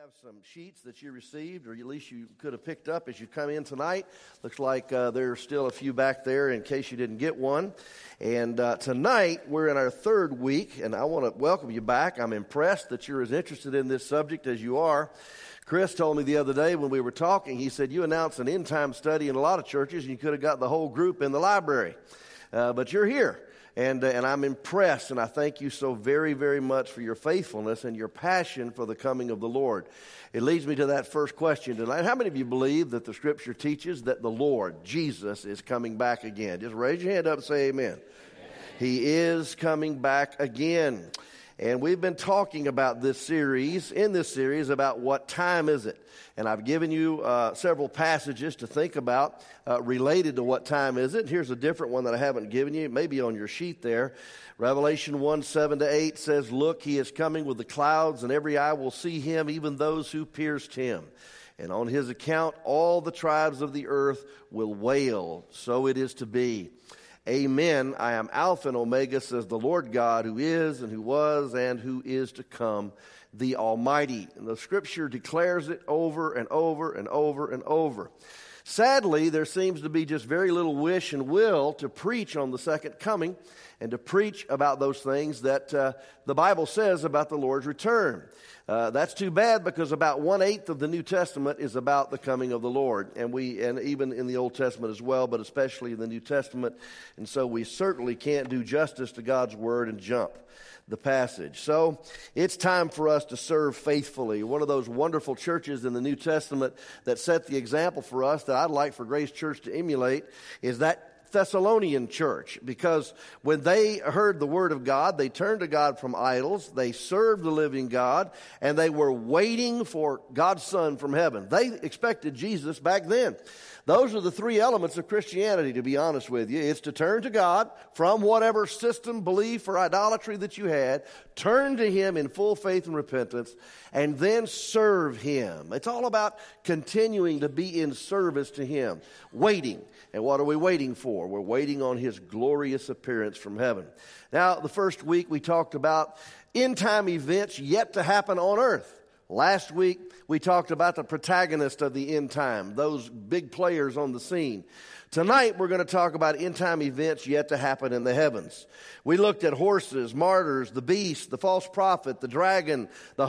have some sheets that you received, or at least you could have picked up as you come in tonight. Looks like there's still a few back there in case you didn't get one. And tonight, we're in our third week, and I want to welcome you back. I'm impressed that you're as interested in this subject as you are. Chris told me the other day when we were talking, he said, you announced an end-time study in a lot of churches, and you could have got the whole group in the library. But you're here. And I'm impressed, and I thank you so very, very much for your faithfulness and your passion for the coming of the Lord. It leads me to that first question tonight. How many of you believe that the Scripture teaches that the Lord, Jesus, is coming back again? Just raise your hand up and say amen. Amen. He is coming back again. And we've been talking about in this series, about what time is it. And I've given you several passages to think about related to what time is it. Here's a different one that I haven't given you. It may be on your sheet there. Revelation 1:7-8 says, "Look, he is coming with the clouds, and every eye will see him, even those who pierced him. And on his account, all the tribes of the earth will wail. So it is to be. Amen. I am Alpha and Omega, says the Lord God, who is and who was and who is to come, the Almighty." And the Scripture declares it over and over and over and over. Sadly, there seems to be just very little wish and will to preach on the second coming and to preach about those things that the Bible says about the Lord's return. That's too bad, because about 1/8 of the New Testament is about the coming of the Lord. And even in the Old Testament as well, but especially in the New Testament. And so we certainly can't do justice to God's Word and jump the passage. So it's time for us to serve faithfully. One of those wonderful churches in the New Testament that set the example for us that I'd like for Grace Church to emulate is that Thessalonian church, because when they heard the word of God, they turned to God from idols, they served the living God, and they were waiting for God's Son from heaven. They expected Jesus back then. Those are the three elements of Christianity, to be honest with you. It's to turn to God from whatever system, belief, or idolatry that you had, turn to Him in full faith and repentance, and then serve Him. It's all about continuing to be in service to Him, waiting. And what are we waiting for? We're waiting on His glorious appearance from heaven. Now, the first week we talked about end-time events yet to happen on earth. Last week, we talked about the protagonist of the end time, those big players on the scene. Tonight, we're going to talk about end-time events yet to happen in the heavens. We looked at horses, martyrs, the beast, the false prophet, the dragon, the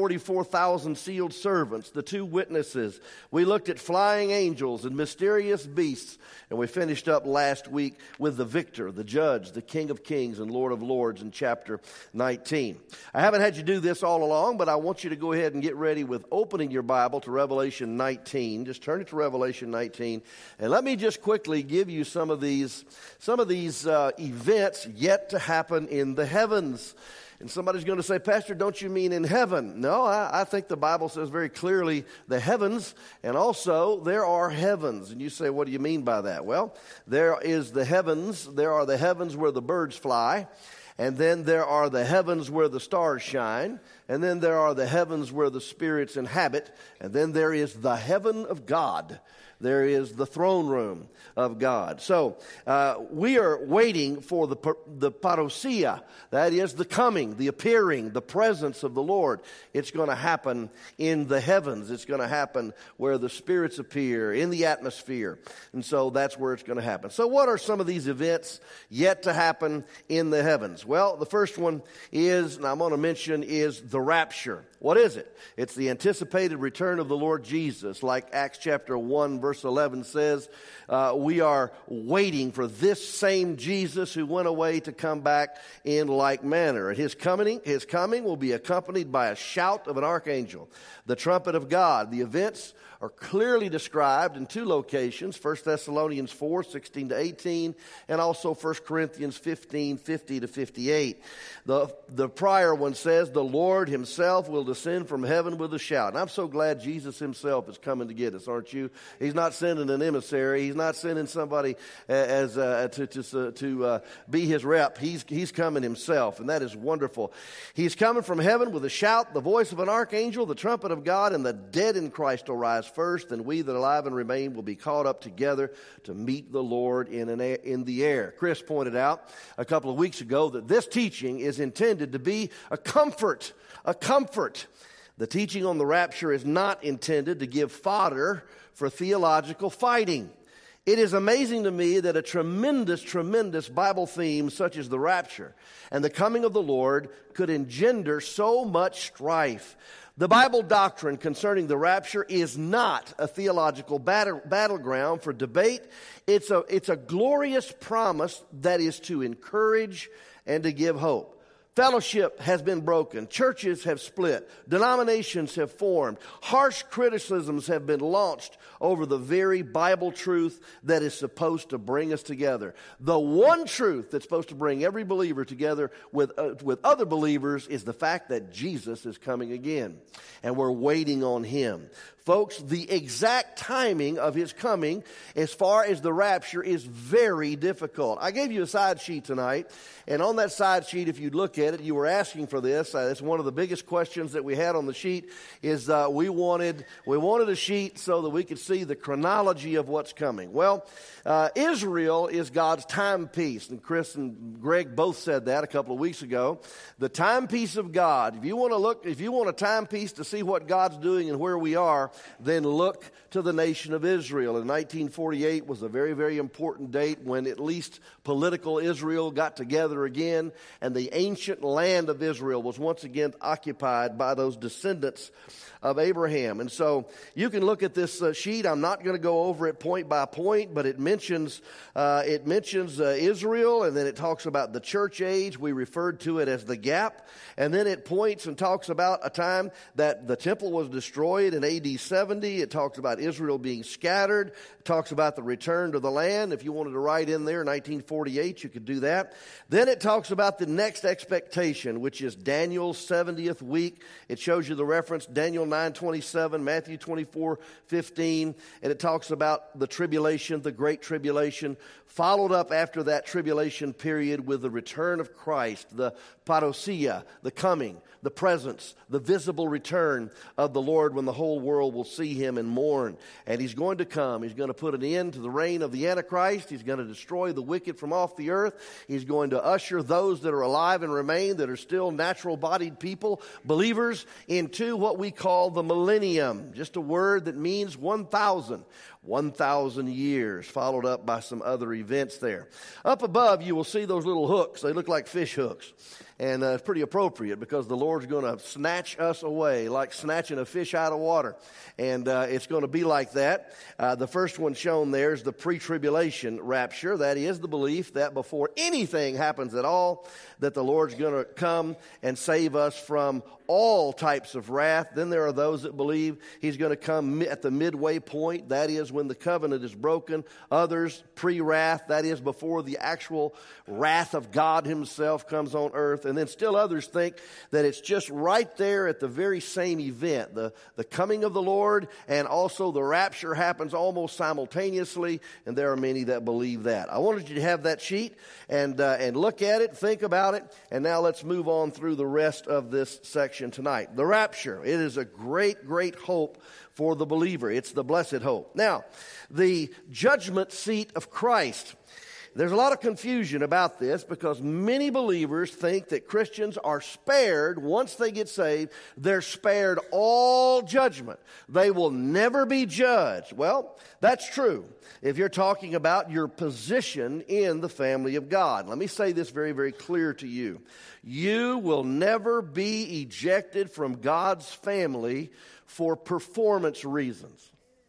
144,000 sealed servants, the two witnesses. We looked at flying angels and mysterious beasts. And we finished up last week with the victor, the judge, the King of Kings and Lord of Lords in chapter 19. I haven't had you do this all along, but I want you to go ahead and get ready with opening your Bible to Revelation 19. Just turn it to Revelation 19. And let me just quickly give you some of these events yet to happen in the heavens. And somebody's going to say, "Pastor, don't you mean in heaven?" No, I think the Bible says very clearly the heavens, and also there are heavens. And you say, what do you mean by that? Well, there are the heavens where the birds fly, and then there are the heavens where the stars shine, and then there are the heavens where the spirits inhabit, and then there is the heaven of God. There is the throne room of God. So we are waiting for the parousia. That is the coming, the appearing, the presence of the Lord. It's going to happen in the heavens. It's going to happen where the spirits appear, in the atmosphere. And so that's where it's going to happen. So what are some of these events yet to happen in the heavens? Well, the first one is, and I'm going to mention, is the rapture. What is it? It's the anticipated return of the Lord Jesus. Like Acts chapter 1, verse 11 says, we are waiting for this same Jesus who went away to come back in like manner. And his coming will be accompanied by a shout of an archangel, the trumpet of God. The events are clearly described in two locations, 1 Thessalonians 4, 16-18, and also 1 Corinthians 15, 50-58. The prior one says, the Lord himself will descend from heaven with a shout. And I'm so glad Jesus himself is coming to get us, aren't you? He's not sending an emissary. He's not sending somebody to be his rep. He's coming himself, and that is wonderful. He's coming from heaven with a shout, the voice of an archangel, the trumpet of God, and the dead in Christ will rise first, and we that are alive and remain will be caught up together to meet the Lord in the air. Chris pointed out a couple of weeks ago that this teaching is intended to be a comfort. The teaching on the rapture is not intended to give fodder for theological fighting. It is amazing to me that a tremendous Bible theme such as the rapture and the coming of the Lord could engender so much strife. The Bible doctrine concerning the rapture is not a theological battleground for debate. It's a glorious promise that is to encourage and to give hope. Fellowship has been broken. Churches have split. Denominations have formed. Harsh criticisms have been launched over the very Bible truth that is supposed to bring us together. The one truth that's supposed to bring every believer together with other believers is the fact that Jesus is coming again. And we're waiting on Him. Folks, the exact timing of His coming as far as the rapture is very difficult. I gave you a side sheet tonight, and on that side sheet, if you look at it, you were asking for this. It's one of the biggest questions that we had on the sheet is we wanted a sheet so that we could see the chronology of what's coming. Well, Israel is God's timepiece, and Chris and Greg both said that a couple of weeks ago. The timepiece of God. If you want a timepiece to see what God's doing and where we are, then look to the nation of Israel. And 1948 was a very, very important date when at least political Israel got together again, and the ancient land of Israel was once again occupied by those descendants of Abraham. And so you can look at this sheet. I'm not going to go over it point by point, but it mentions Israel, and then it talks about the church age. We referred to it as the gap. And then it points and talks about a time that the temple was destroyed in AD 70. It talks about Israel being scattered. It talks about the return to the land. If you wanted to write in there 1948, you could do that. Then it talks about the next expectation, which is Daniel's 70th week. It shows you the reference, Daniel 9:27, Matthew 24:15, and it talks about the tribulation, the great tribulation, followed up after that tribulation period with the return of Christ, the parousia, the coming, the presence, the visible return of the Lord when the whole world will see Him and mourn. And He's going to come. He's going to put an end to the reign of the Antichrist. He's going to destroy the wicked from off the earth. He's going to usher those that are alive and remain, that are still natural-bodied people, believers, into what we call the millennium. Just a word that means 1,000 years, followed up by some other events there. Up above, you will see those little hooks. They look like fish hooks. And it's pretty appropriate because the Lord's going to snatch us away like snatching a fish out of water. And it's going to be like that. The first one shown there is the pre-tribulation rapture. That is the belief that before anything happens at all, that the Lord's going to come and save us from all types of wrath. Then there are those that believe He's going to come at the midway point. That is when the covenant is broken. Others, pre-wrath. That is before the actual wrath of God Himself comes on earth. And then still others think that it's just right there at the very same event. The coming of the Lord and also the rapture happens almost simultaneously. And there are many that believe that. I wanted you to have that sheet and look at it, think about it. And now let's move on through the rest of this section tonight. The rapture. It is a great, great hope for the believer. It's the blessed hope. Now, the judgment seat of Christ. There's a lot of confusion about this because many believers think that Christians are spared once they get saved. They're spared all judgment. They will never be judged. Well, that's true if you're talking about your position in the family of God. Let me say this very, very clear to you. You will never be ejected from God's family for performance reasons.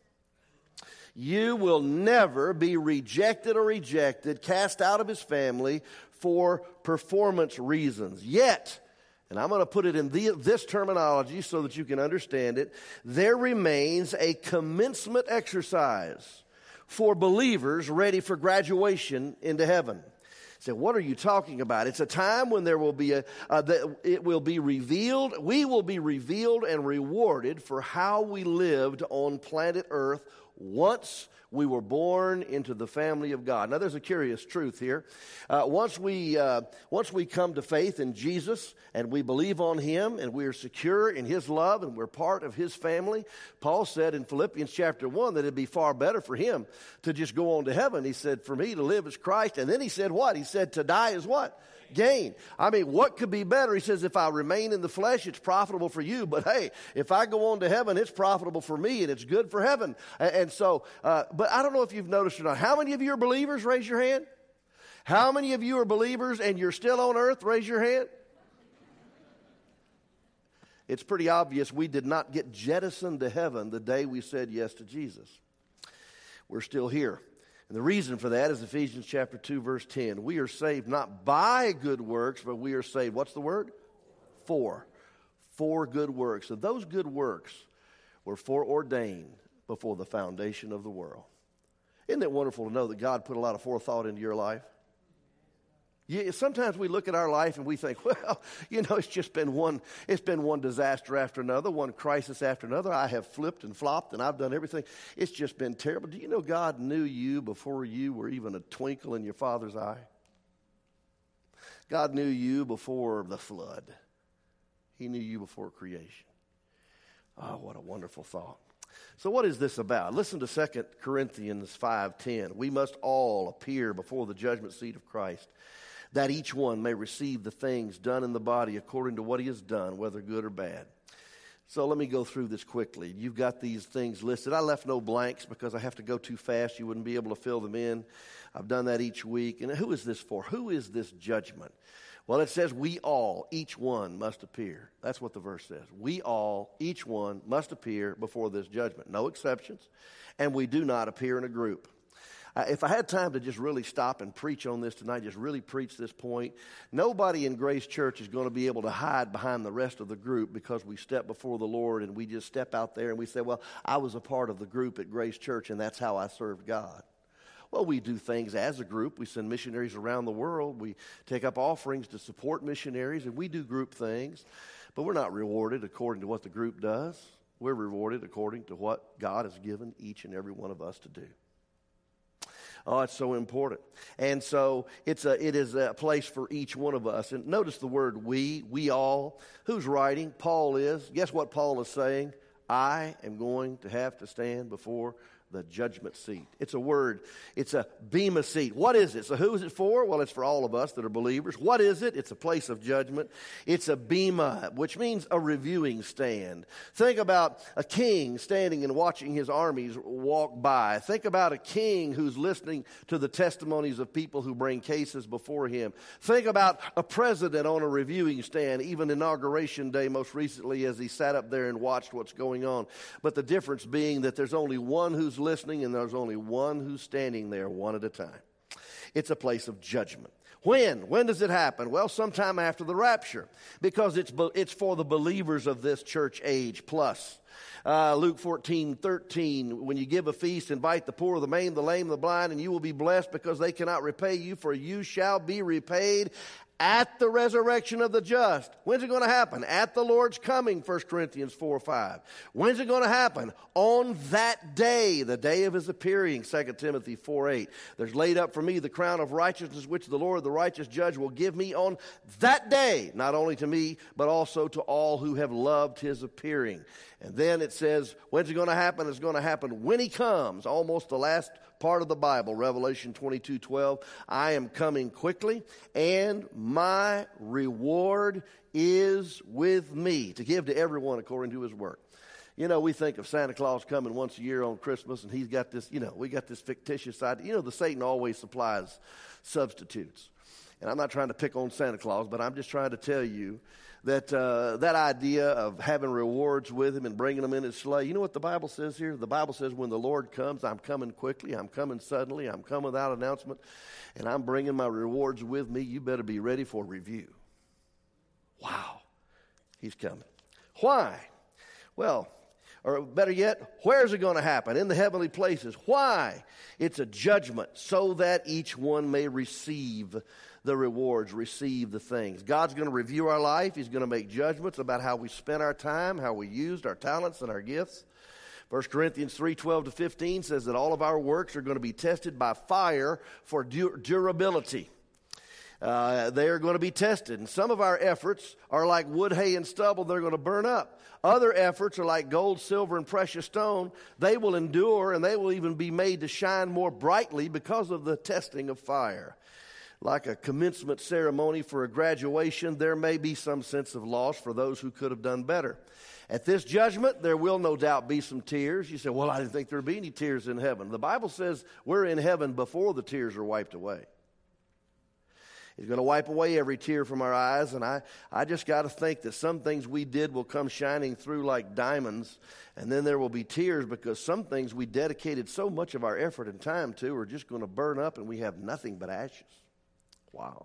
You will never be rejected, cast out of His family for performance reasons. Yet, and I'm going to put it in this terminology so that you can understand it, there remains a commencement exercise for believers ready for graduation into heaven. So what are you talking about? It's a time when there will be it will be revealed. We will be revealed and rewarded for how we lived on planet Earth once we were born into the family of God. Now, there's a curious truth here. Once we come to faith in Jesus and we believe on Him and we are secure in His love and we're part of His family, Paul said in Philippians chapter 1 that it'd be far better for him to just go on to heaven. He said, for me to live is Christ. And then he said what? He said to die is what? Gain. I mean, what could be better? He says, if I remain in the flesh, it's profitable for you. But hey, if I go on to heaven, it's profitable for me and it's good for heaven. And so, but I don't know if you've noticed or not. How many of you are believers? Raise your hand. How many of you are believers and you're still on earth? Raise your hand. It's pretty obvious we did not get jettisoned to heaven the day we said yes to Jesus. We're still here. And the reason for that is Ephesians chapter 2, verse 10. We are saved not by good works, but we are saved, what's the word? For good works. So those good works were foreordained before the foundation of the world. Isn't it wonderful to know that God put a lot of forethought into your life? Yeah, sometimes we look at our life and we think, well, it's been one disaster after another, one crisis after another. I have flipped and flopped and I've done everything. It's just been terrible. Do you know God knew you before you were even a twinkle in your father's eye? God knew you before the flood. He knew you before creation. Oh, what a wonderful thought. So what is this about? Listen to 2 Corinthians 5:10. We must all appear before the judgment seat of Christ, that each one may receive the things done in the body according to what he has done, whether good or bad. So let me go through this quickly. You've got these things listed. I left no blanks because I have to go too fast. You wouldn't be able to fill them in. I've done that each week. And who is this for? Who is this judgment? Well, it says we all, each one must appear. That's what the verse says. We all, each one must appear before this judgment. No exceptions. And we do not appear in a group. If I had time to just really stop and preach on this tonight, just really preach this point, nobody in Grace Church is going to be able to hide behind the rest of the group because we step before the Lord and we just step out there and we say, well, I was a part of the group at Grace Church and that's how I served God. Well, we do things as a group. We send missionaries around the world. We take up offerings to support missionaries, and we do group things. But we're not rewarded according to what the group does. We're rewarded according to what God has given each and every one of us to do. Oh, it's so important. And so it is a place for each one of us. And notice the word we all. Who's writing? Paul is. Guess what Paul is saying? I am going to have to stand before the judgment seat. It's a word. It's a bema seat. What is it? So who is it for? Well, it's for all of us that are believers. What is it? It's a place of judgment. It's a bema, which means a reviewing stand. Think about a king standing and watching his armies walk by. Think about a king who's listening to the testimonies of people who bring cases before him. Think about a president on a reviewing stand, even Inauguration Day most recently, as he sat up there and watched what's going on. But the difference being that there's only one who's listening and there's only one who's standing there one at a time. It's a place of judgment. When does it happen? Well, sometime after the rapture, because it's for the believers of this church age plus. Luke 14:13, when you give a feast, invite the poor, the maimed, the lame, the blind, and you will be blessed because they cannot repay you, for you shall be repaid at the resurrection of the just. When's it going to happen? At the Lord's coming, 1 Corinthians 4:5. When's it going to happen? On that day, the day of his appearing, 2 Timothy 4:8. There's laid up for me the crown of righteousness, which the Lord, the righteous judge, will give me on that day, not only to me, but also to all who have loved his appearing. And then it says, when's it going to happen? It's going to happen when he comes, almost the last part of the Bible, Revelation 22:12. I am coming quickly, and my reward is with me, to give to everyone according to his work. You know, we think of Santa Claus coming once a year on Christmas, and he's got this, we got this fictitious idea. The Satan always supplies substitutes. And I'm not trying to pick on Santa Claus, but I'm just trying to tell you that that idea of having rewards with him and bringing them in his sleigh. You know what the Bible says here? The Bible says when the Lord comes, I'm coming quickly, I'm coming suddenly, I'm coming without announcement, and I'm bringing my rewards with me. You better be ready for review. Wow, he's coming. Why? Well, or better yet, where's it going to happen? In the heavenly places. Why? It's a judgment so that each one may receive the rewards, receive the things. God's going to review our life. He's going to make judgments about how we spent our time, how we used our talents and our gifts. 1 Corinthians 3:12-15 says that all of our works are going to be tested by fire for durability. They are going to be tested. And some of our efforts are like wood, hay, and stubble. They're going to burn up. Other efforts are like gold, silver, and precious stone. They will endure, and they will even be made to shine more brightly because of the testing of fire. like a commencement ceremony for a graduation, there may be some sense of loss for those who could have done better. At this judgment, there will no doubt be some tears. You say, well, I didn't think there would be any tears in heaven. The Bible says we're in heaven before the tears are wiped away. He's going to wipe away every tear from our eyes, and I just got to think that some things we did will come shining through like diamonds, and then there will be tears because some things we dedicated so much of our effort and time to are just going to burn up, and we have nothing but ashes. Wow.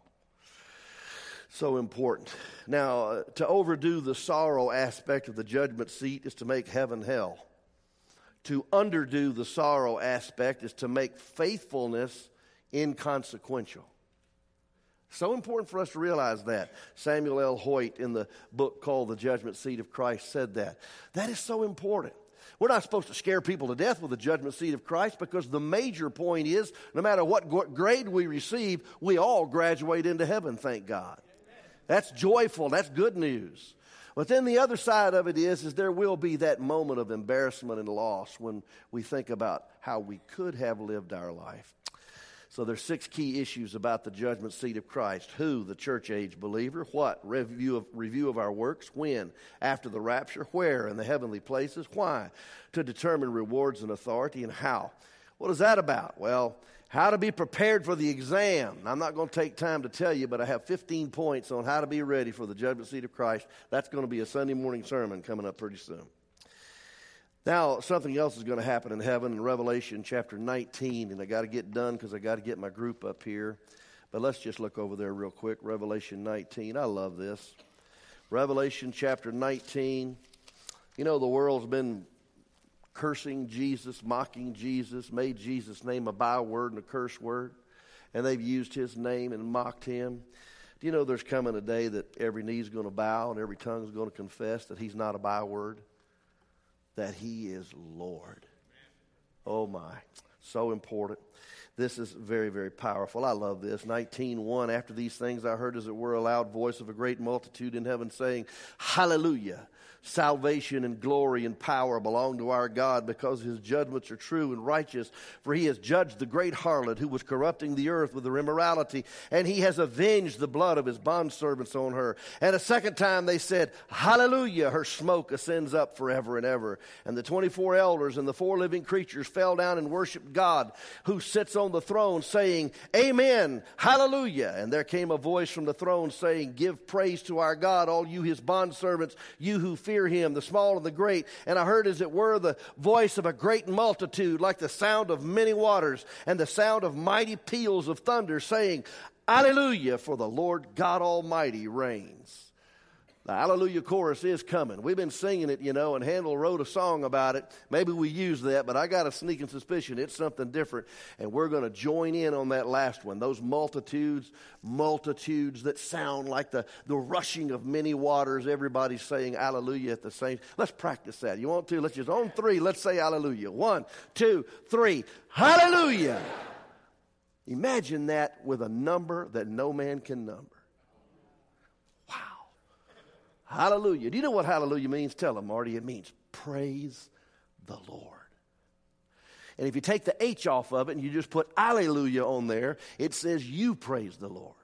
So important. Now, to overdo the sorrow aspect of the judgment seat is to make heaven hell. To underdo the sorrow aspect is to make faithfulness inconsequential. So important for us to realize that. Samuel L. Hoyt in the book called The Judgment Seat of Christ said that. That is so important. We're not supposed to scare people to death with the judgment seat of Christ because the major point is no matter what grade we receive, we all graduate into heaven, thank God. That's joyful. That's good news. But then the other side of it is there will be that moment of embarrassment and loss when we think about how we could have lived our life. So there's 6 key issues about the judgment seat of Christ. Who? The church age believer. What? Review of our works. When? After the rapture. Where? In the heavenly places. Why? To determine rewards and authority. And how? What is that about? Well, how to be prepared for the exam. I'm not going to take time to tell you, but I have 15 points on how to be ready for the judgment seat of Christ. That's going to be a Sunday morning sermon coming up pretty soon. Now, something else is going to happen in heaven in Revelation chapter 19, and I got to get done because I got to get my group up here. But let's just look over there real quick. Revelation 19. I love this. Revelation chapter 19. You know, the world's been cursing Jesus, mocking Jesus, made Jesus' name a byword and a curse word, and they've used his name and mocked him. Do you know there's coming a day that every knee is going to bow and every tongue is going to confess that he's not a byword? That he is Lord. Oh my, so important. This is very, very powerful. I love this. 19:1, after these things I heard as it were a loud voice of a great multitude in heaven saying, Hallelujah. Salvation and glory and power belong to our God because his judgments are true and righteous. For he has judged the great harlot who was corrupting the earth with her immorality, and he has avenged the blood of his bondservants on her. And a second time they said, Hallelujah, her smoke ascends up forever and ever. And the 24 elders and the 4 living creatures fell down and worshiped God who sits on the throne, saying, Amen, Hallelujah. And there came a voice from the throne saying, Give praise to our God, all you his bondservants, you who fear him, the small and the great. And I heard as it were the voice of a great multitude, like the sound of many waters, and the sound of mighty peals of thunder, saying, Alleluia, for the Lord God Almighty reigns. The Hallelujah chorus is coming. We've been singing it, and Handel wrote a song about it. Maybe we use that, but I got a sneaking suspicion it's something different, and we're going to join in on that last one. Those multitudes that sound like the rushing of many waters. Everybody's saying Hallelujah at the same. Let's practice that. You want to? Let's just, on 3, let's say Hallelujah. 1, 2, 3. Hallelujah! Imagine that with a number that no man can number. Hallelujah. Do you know what hallelujah means? Tell them, Marty. It means praise the Lord. And if you take the H off of it and you just put alleluia on there, it says you praise the Lord.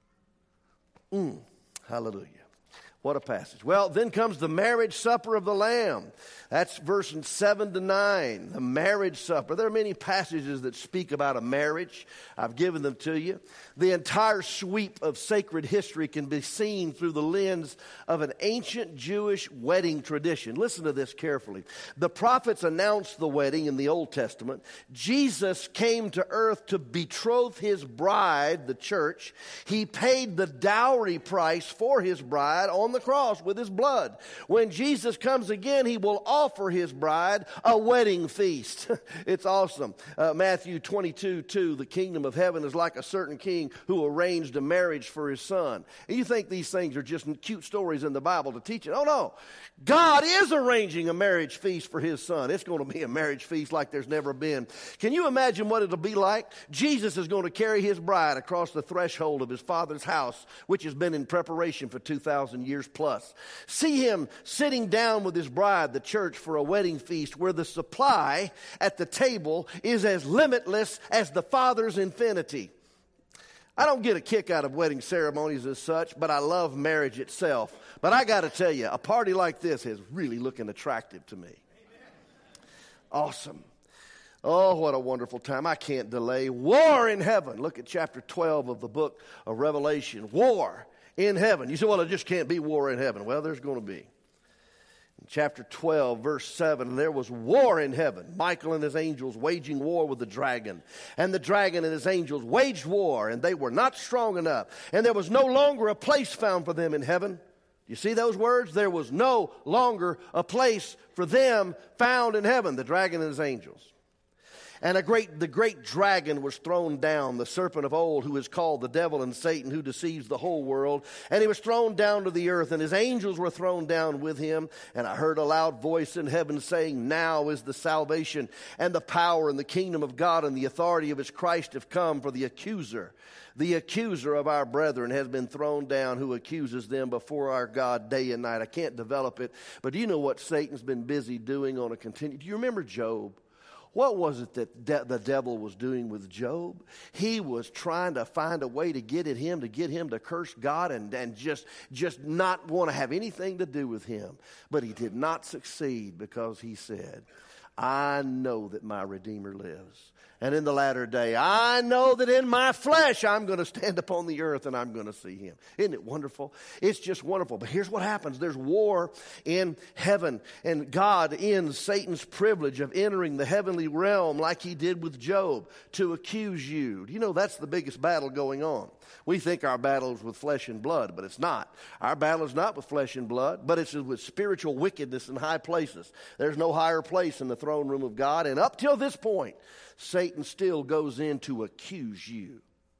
Hallelujah. What a passage. Well, then comes the marriage supper of the Lamb. That's verses 7 to 9, the marriage supper. There are many passages that speak about a marriage. I've given them to you. The entire sweep of sacred history can be seen through the lens of an ancient Jewish wedding tradition. Listen to this carefully. The prophets announced the wedding in the Old Testament. Jesus came to earth to betroth his bride, the church. He paid the dowry price for his bride on the cross with his blood. When Jesus comes again, he will offer his bride a wedding feast. It's awesome. Matthew 22:2, the kingdom of heaven is like a certain king who arranged a marriage for his son. And you think these things are just cute stories in the Bible to teach it. Oh no. God is arranging a marriage feast for his son. It's going to be a marriage feast like there's never been. Can you imagine what it'll be like? Jesus is going to carry his bride across the threshold of his father's house, which has been in preparation for 2,000 years plus. See him sitting down with his bride, the church, for a wedding feast where the supply at the table is as limitless as the Father's infinity. I don't get a kick out of wedding ceremonies as such, but I love marriage itself. But I got to tell you, a party like this is really looking attractive to me. Awesome. Oh, what a wonderful time. I can't delay. War in heaven. Look at chapter 12 of the book of Revelation. War in heaven. You say, well, it just can't be war in heaven. Well, there's going to be. In chapter 12, verse 7, there was war in heaven. Michael and his angels waging war with the dragon. And the dragon and his angels waged war, and they were not strong enough. And there was no longer a place found for them in heaven. You see those words? There was no longer a place for them found in heaven, the dragon and his angels. And the great dragon was thrown down, the serpent of old, who is called the devil and Satan, who deceives the whole world. And he was thrown down to the earth, and his angels were thrown down with him. And I heard a loud voice in heaven saying, now is the salvation and the power and the kingdom of God and the authority of his Christ have come, for the accuser of our brethren has been thrown down, who accuses them before our God day and night. I can't develop it, but do you know what Satan's been busy doing on a continual? Do you remember Job? What was it that the devil was doing with Job? He was trying to find a way to get him to curse God and just not want to have anything to do with him. But he did not succeed, because he said, I know that my Redeemer lives. And in the latter day, I know that in my flesh I'm going to stand upon the earth and I'm going to see him. Isn't it wonderful? It's just wonderful. But here's what happens. There's war in heaven, and God ends Satan's privilege of entering the heavenly realm like he did with Job to accuse you. You know, that's the biggest battle going on. We think our battle is with flesh and blood, but it's not. Our battle is not with flesh and blood, but it's with spiritual wickedness in high places. There's no higher place in the throne room of God. And up till this point, Satan still goes in to accuse you,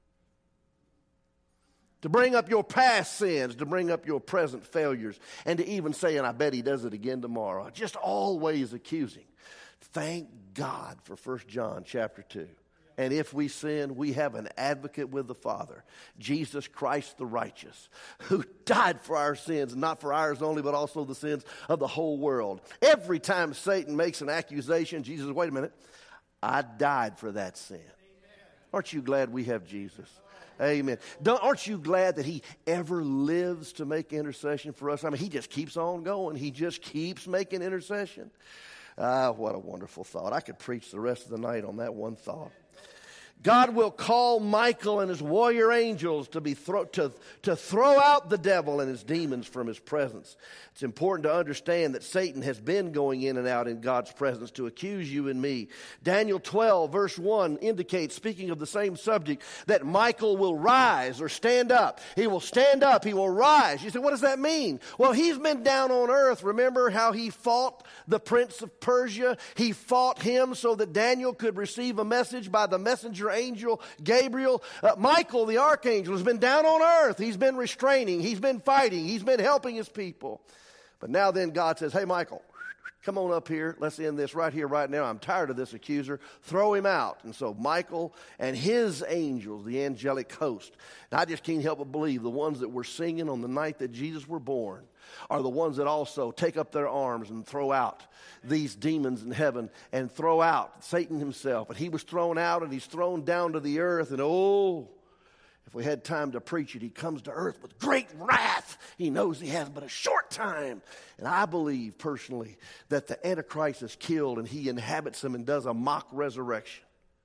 to bring up your past sins, to bring up your present failures, and to even say, and I bet he does it again tomorrow, just always accusing. Thank God for 1 John chapter 2. And if we sin, we have an advocate with the Father, Jesus Christ the righteous, who died for our sins, not for ours only, but also the sins of the whole world. Every time Satan makes an accusation, Jesus, wait a minute, I died for that sin. Aren't you glad we have Jesus? Amen. Aren't you glad that he ever lives to make intercession for us? I mean, he just keeps on going. He just keeps making intercession. What a wonderful thought. I could preach the rest of the night on that one thought. God will call Michael and his warrior angels to throw out the devil and his demons from his presence. It's important to understand that Satan has been going in and out in God's presence to accuse you and me. Daniel 12 verse 1 indicates, speaking of the same subject, that Michael will rise or stand up. He will stand up. He will rise. You say, what does that mean? Well, he's been down on earth. Remember how he fought the prince of Persia? He fought him so that Daniel could receive a message by the messenger angel Gabriel. Michael, the archangel, has been down on earth. He's been restraining. He's been fighting. He's been helping his people. But now then God says, hey, Michael, come on up here. Let's end this right here, right now. I'm tired of this accuser. Throw him out. And so Michael and his angels, the angelic host, and I just can't help but believe the ones that were singing on the night that Jesus were born are the ones that also take up their arms and throw out these demons in heaven and throw out Satan himself. And he was thrown out, and he's thrown down to the earth. And oh, if we had time to preach it, he comes to earth with great wrath. He knows he has but a short time. And I believe personally that the Antichrist is killed and he inhabits him and does a mock resurrection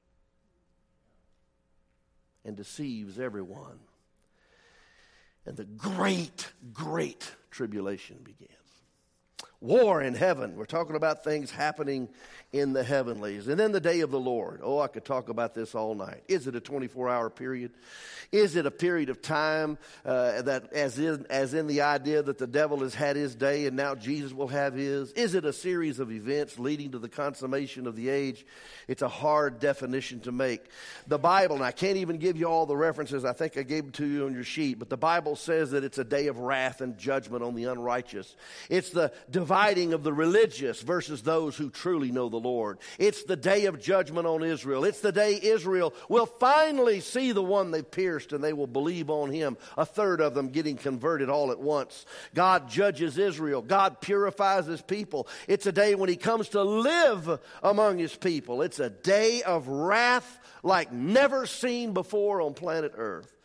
and deceives everyone. And the great, great tribulation begins. War in heaven. We're talking about things happening in the heavenlies. And then the day of the Lord. Oh, I could talk about this all night. Is it a 24-hour period? Is it a period of time that as in the idea that the devil has had his day and now Jesus will have his? Is it a series of events leading to the consummation of the age? It's a hard definition to make. The Bible, and I can't even give you all the references. I think I gave them to you on your sheet. But the Bible says that it's a day of wrath and judgment on the unrighteous. It's the dividing of the religious versus those who truly know the Lord. It's the day of judgment on Israel. It's the day Israel will finally see the one they pierced and they will believe on him. A third of them getting converted all at once. God judges Israel. God purifies his people. It's a day when he comes to live among his people. It's a day of wrath like never seen before on planet Earth.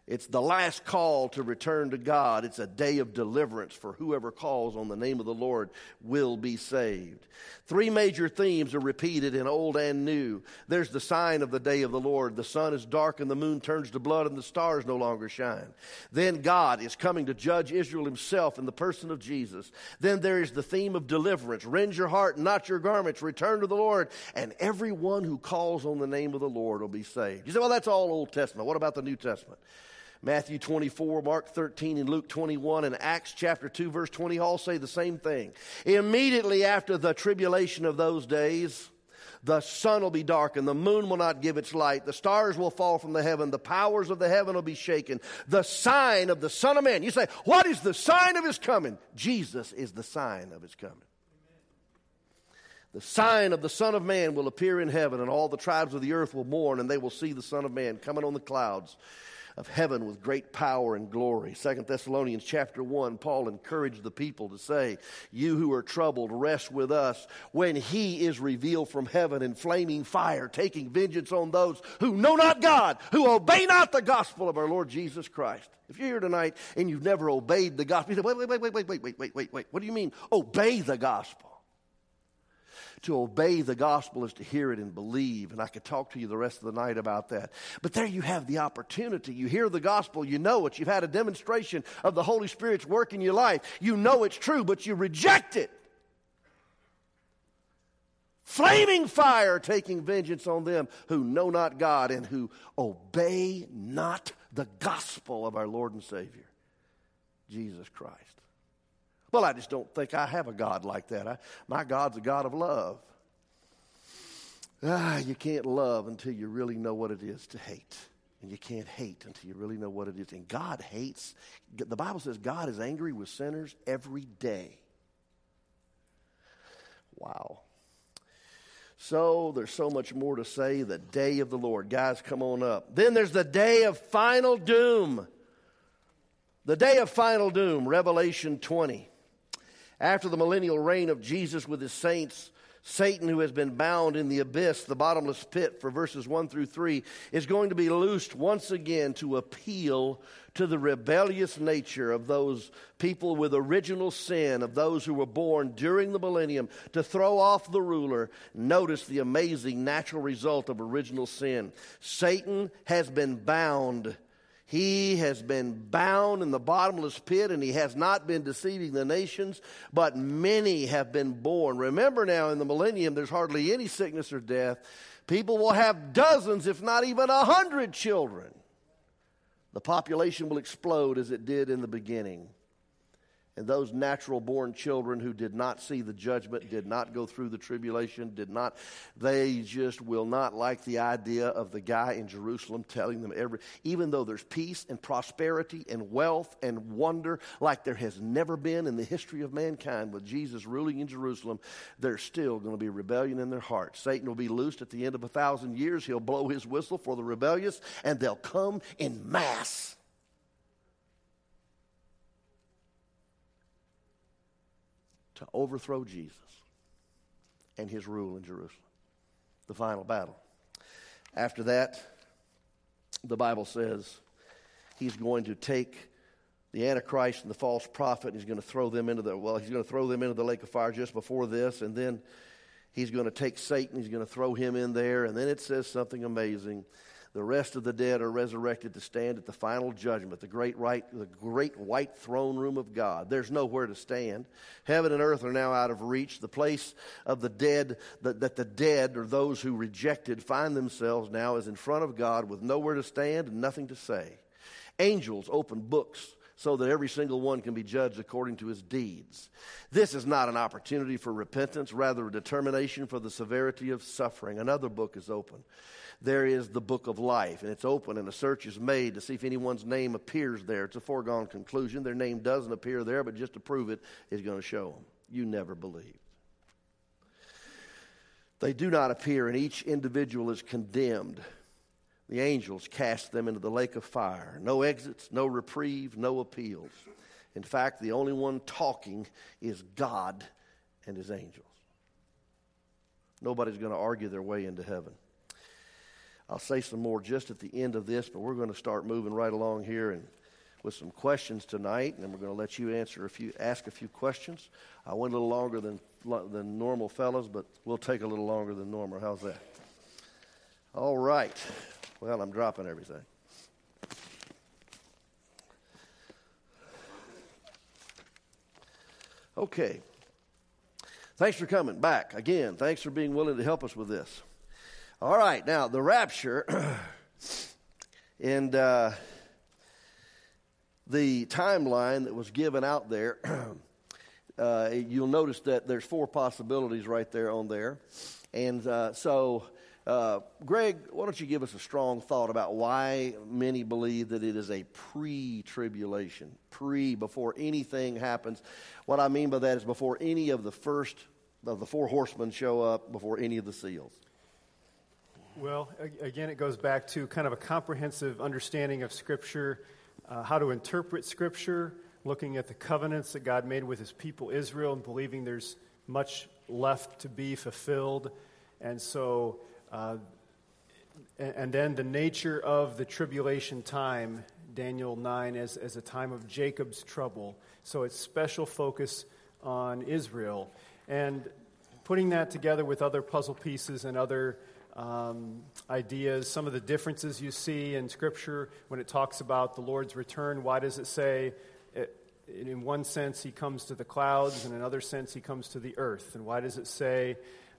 It's the last call to return to God. It's a day of deliverance for whoever calls on the name of the Lord will be saved. 3 major themes are repeated in Old and New. There's the sign of the day of the Lord. The sun is dark and the moon turns to blood and the stars no longer shine. Then God is coming to judge Israel himself in the person of Jesus. Then there is the theme of deliverance. Rend your heart and not your garments. Return to the Lord, and everyone who calls on the name of the Lord will be saved. You say, well, that's all Old Testament. What about the New Testament? Matthew 24, Mark 13, and Luke 21, and Acts chapter 2, verse 20 all say the same thing. Immediately after the tribulation of those days, the sun will be darkened, the moon will not give its light, the stars will fall from the heaven, the powers of the heaven will be shaken. The sign of the Son of Man. You say, what is the sign of his coming? Jesus is the sign of his coming. The sign of the Son of Man will appear in heaven, and all the tribes of the earth will mourn, and they will see the Son of Man coming on the clouds of heaven with great power and glory. 2 Thessalonians chapter 1, Paul encouraged the people to say, you who are troubled, rest with us when he is revealed from heaven in flaming fire, taking vengeance on those who know not God, who obey not the gospel of our Lord Jesus Christ. If you're here tonight and you've never obeyed the gospel, you say, wait. What do you mean, obey the gospel? To obey the gospel is to hear it and believe. And I could talk to you the rest of the night about that. But there you have the opportunity. You hear the gospel, you know it. You've had a demonstration of the Holy Spirit's work in your life. You know it's true, but you reject it. Flaming fire, taking vengeance on them who know not God and who obey not the gospel of our Lord and Savior, Jesus Christ. Well, I just don't think I have a God like that. My God's a God of love. You can't love until you really know what it is to hate. And you can't hate until you really know what it is. And God hates. The Bible says God is angry with sinners every day. Wow. So there's so much more to say. The day of the Lord. Guys, come on up. Then there's the day of final doom. The day of final doom, Revelation 20. After the millennial reign of Jesus with his saints, Satan, who has been bound in the abyss, the bottomless pit, for verses 1 through 3, is going to be loosed once again to appeal to the rebellious nature of those people with original sin, of those who were born during the millennium, to throw off the ruler. Notice the amazing natural result of original sin. Satan has been bound. He has been bound in the bottomless pit, and he has not been deceiving the nations, but many have been born. Remember now, in the millennium, there's hardly any sickness or death. People will have dozens, if not even 100 children. The population will explode as it did in the beginning. And those natural-born children who did not see the judgment, did not go through the tribulation, they just will not like the idea of the guy in Jerusalem telling them even though there's peace and prosperity and wealth and wonder like there has never been in the history of mankind with Jesus ruling in Jerusalem, there's still going to be rebellion in their hearts. Satan will be loosed at the end of 1,000 years. He'll blow his whistle for the rebellious, and they'll come in mass. To overthrow Jesus and his rule in Jerusalem. The final battle. After that, the Bible says he's going to take the Antichrist and the false prophet, and he's going to throw them into the lake of fire just before this, and then he's going to take Satan, he's going to throw him in there, and then it says something amazing. The rest of the dead are resurrected to stand at the final judgment, the great white throne room of God. There's nowhere to stand. Heaven and earth are now out of reach. The place of the dead, that the dead, or those who rejected, find themselves now is in front of God with nowhere to stand and nothing to say. Angels open books so that every single one can be judged according to his deeds. This is not an opportunity for repentance, rather a determination for the severity of suffering. Another book is open. There is the book of life, and it's open, and a search is made to see if anyone's name appears there. It's a foregone conclusion. Their name doesn't appear there, but just to prove it, is going to show them. You never believed. They do not appear, and each individual is condemned. The angels cast them into the lake of fire. No exits, no reprieve, no appeals. In fact, the only one talking is God and his angels. Nobody's going to argue their way into heaven. I'll say some more just at the end of this, but we're going to start moving right along here and with some questions tonight, and we're going to let you ask a few questions. I went a little longer than normal, fellas, but we'll take a little longer than normal. How's that? All right. Well, I'm dropping everything. Okay. Thanks for coming back. Again, thanks for being willing to help us with this. All right. Now, the rapture and the timeline that was given out there, you'll notice that there's 4 possibilities right there on there. And so, Greg, why don't you give us a strong thought about why many believe that it is a pre-tribulation, before anything happens. What I mean by that is before any of the first of the 4 horsemen show up, before any of the seals. Well, again, it goes back to kind of a comprehensive understanding of Scripture, how to interpret Scripture, looking at the covenants that God made with His people Israel and believing there's much left to be fulfilled. And so, and then the nature of the tribulation time, Daniel 9, as a time of Jacob's trouble. So it's special focus on Israel. And putting that together with other puzzle pieces and other ideas, some of the differences you see in Scripture when it talks about the Lord's return. Why does it say, in one sense, He comes to the clouds, and in another sense, He comes to the earth? And why does it say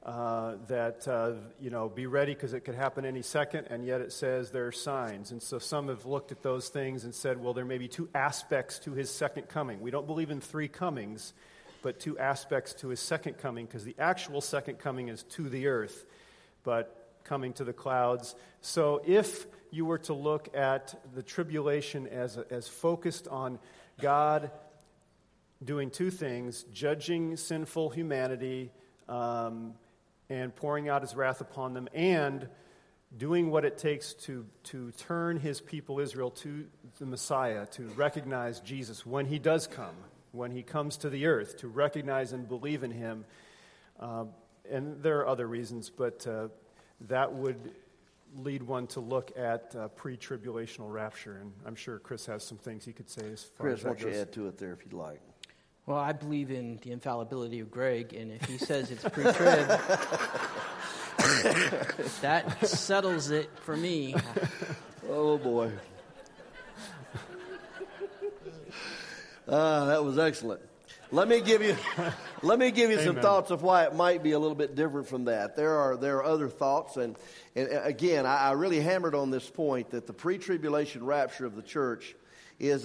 be ready because it could happen any second, and yet it says there are signs? And so some have looked at those things and said, well, there may be 2 aspects to His second coming. We don't believe in 3 comings, but 2 aspects to His second coming, because the actual second coming is to the earth, but coming to the clouds. So if you were to look at the tribulation as focused on God doing 2 things, judging sinful humanity and pouring out His wrath upon them, and doing what it takes to turn His people Israel to the Messiah, to recognize Jesus when He does come, when He comes to the earth, to recognize and believe in Him. And there are other reasons, but that would lead one to look at pre-tribulational rapture. And I'm sure Chris has some things he could say as far as that goes. Chris, why don't you add to it there if you'd like? Well, I believe in the infallibility of Greg, and if he says it's pre-trib, that settles it for me. Oh, boy. That was excellent. Let me give you some thoughts of why it might be a little bit different from that. There are other thoughts, and again, I really hammered on this point that the pre-tribulation rapture of the church is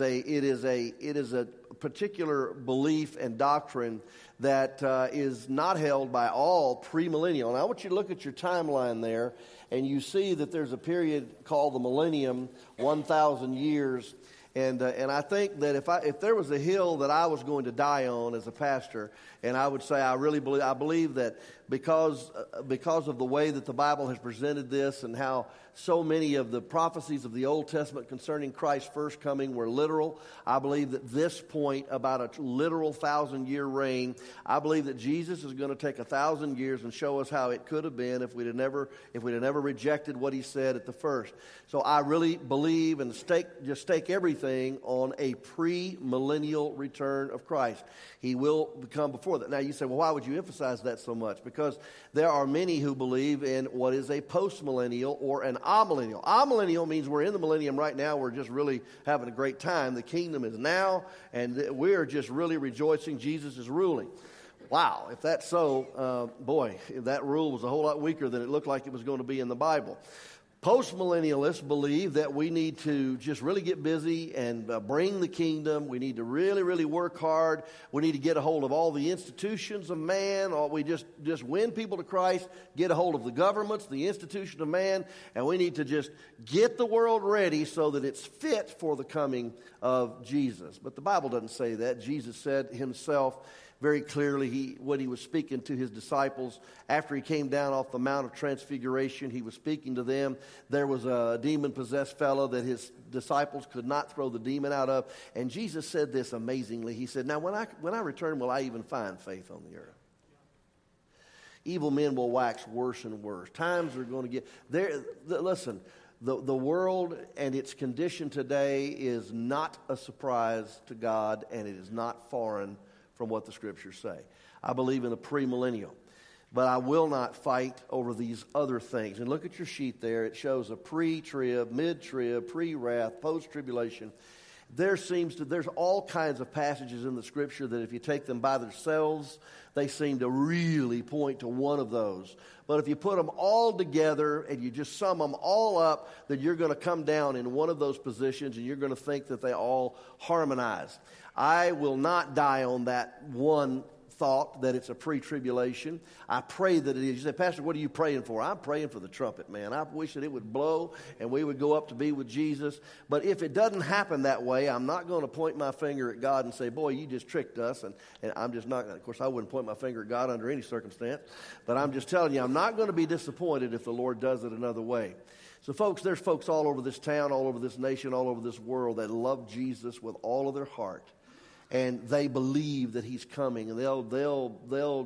a particular belief and doctrine that is not held by all premillennial. And I want you to look at your timeline there, and you see that there's a period called the millennium, 1,000 years. And I think that if there was a hill that I was going to die on as a pastor, and I would say I believe that because of the way that the Bible has presented this and how so many of the prophecies of the Old Testament concerning Christ's first coming were literal, I believe that this point about a literal 1,000-year reign, I believe that Jesus is going to take 1,000 years and show us how it could have been if we'd have never rejected what He said at the first. So I really believe and stake everything on a pre-millennial return of Christ. He will come before that. Now you say, well, why would you emphasize that so much? Because there are many who believe in what is a post-millennial or an amillennial. Amillennial means we're in the millennium right now. We're just really having a great time. The kingdom is now, and we're just really rejoicing Jesus is ruling. Wow, if that's so, boy, that rule was a whole lot weaker than it looked like it was going to be in the Bible. Post-millennialists believe that we need to just really get busy and bring the kingdom. We need to really, really work hard. We need to get a hold of all the institutions of man. We just win people to Christ, get a hold of the governments, the institution of man, and we need to just get the world ready so that it's fit for the coming of Jesus. But the Bible doesn't say that. Jesus said Himself very clearly, when He was speaking to His disciples after He came down off the Mount of Transfiguration, He was speaking to them. There was a demon-possessed fellow that His disciples could not throw the demon out of. And Jesus said this amazingly. He said, now when I return, will I even find faith on the earth? evil men will wax worse and worse. Times are going to get there. Listen, the world and its condition today is not a surprise to God, and it is not foreign from what the Scriptures say. I believe in a premillennial. But I will not fight over these other things. And look at your sheet there. It shows a pre-trib, mid-trib, pre-wrath, post-tribulation. There's all kinds of passages in the Scripture that if you take them by themselves, they seem to really point to one of those. But if you put them all together and you just sum them all up, then you're going to come down in one of those positions and you're going to think that they all harmonize. I will not die on that one thought that it's a pre-tribulation. I pray that it is. You say, Pastor, what are you praying for? I'm praying for the trumpet, man. I wish that it would blow and we would go up to be with Jesus. But if it doesn't happen that way, I'm not going to point my finger at God and say, boy, you just tricked us. And I'm just not, of course, I wouldn't point my finger at God under any circumstance. But I'm just telling you, I'm not going to be disappointed if the Lord does it another way. So, folks, there's folks all over this town, all over this nation, all over this world that love Jesus with all of their heart. And they believe that he's coming, and they'll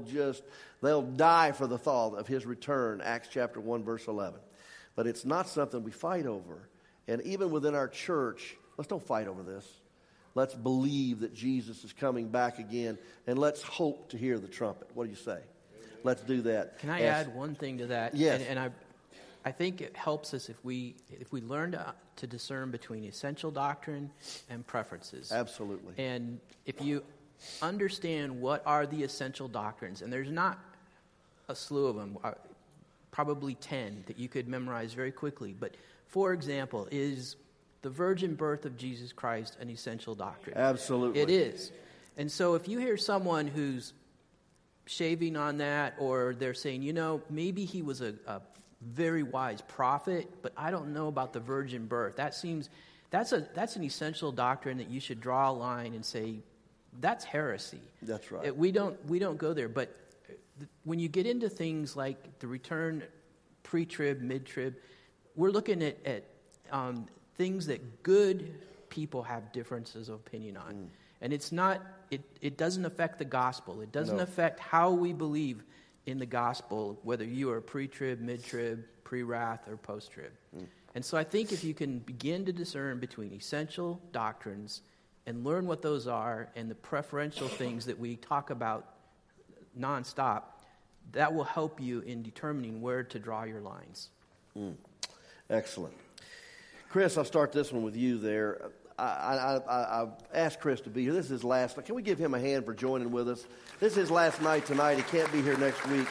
die for the thought of his return, Acts chapter 1, verse 11. But it's not something we fight over. And even within our church, let's don't fight over this. Let's believe that Jesus is coming back again, and let's hope to hear the trumpet. What do you say? Let's do that. Can I add one thing to that? Yes. And I think it helps us if we learn to discern between essential doctrine and preferences. Absolutely. And if you understand what are the essential doctrines, and there's not a slew of them, probably 10 that you could memorize very quickly. But, for example, is the virgin birth of Jesus Christ an essential doctrine? Absolutely. It is. And so if you hear someone who's shaving on that, or they're saying, maybe he was a very wise prophet, but I don't know about the virgin birth. That's an essential doctrine that you should draw a line and say, that's heresy. That's right. We don't go there. But when you get into things like the return, pre-trib, mid-trib, we're looking at things that good people have differences of opinion on. And it's not. It doesn't affect the gospel. It doesn't affect how we believe in the gospel, whether you are pre-trib, mid-trib, pre-wrath, or post-trib. And so I think if you can begin to discern between essential doctrines and learn what those are and the preferential things that we talk about nonstop, that will help you in determining where to draw your lines. Excellent. Chris, I'll start this one with you there. I asked Chris to be here. This is his last night. Can we give him a hand for joining with us? This is his last night tonight. He can't be here next week.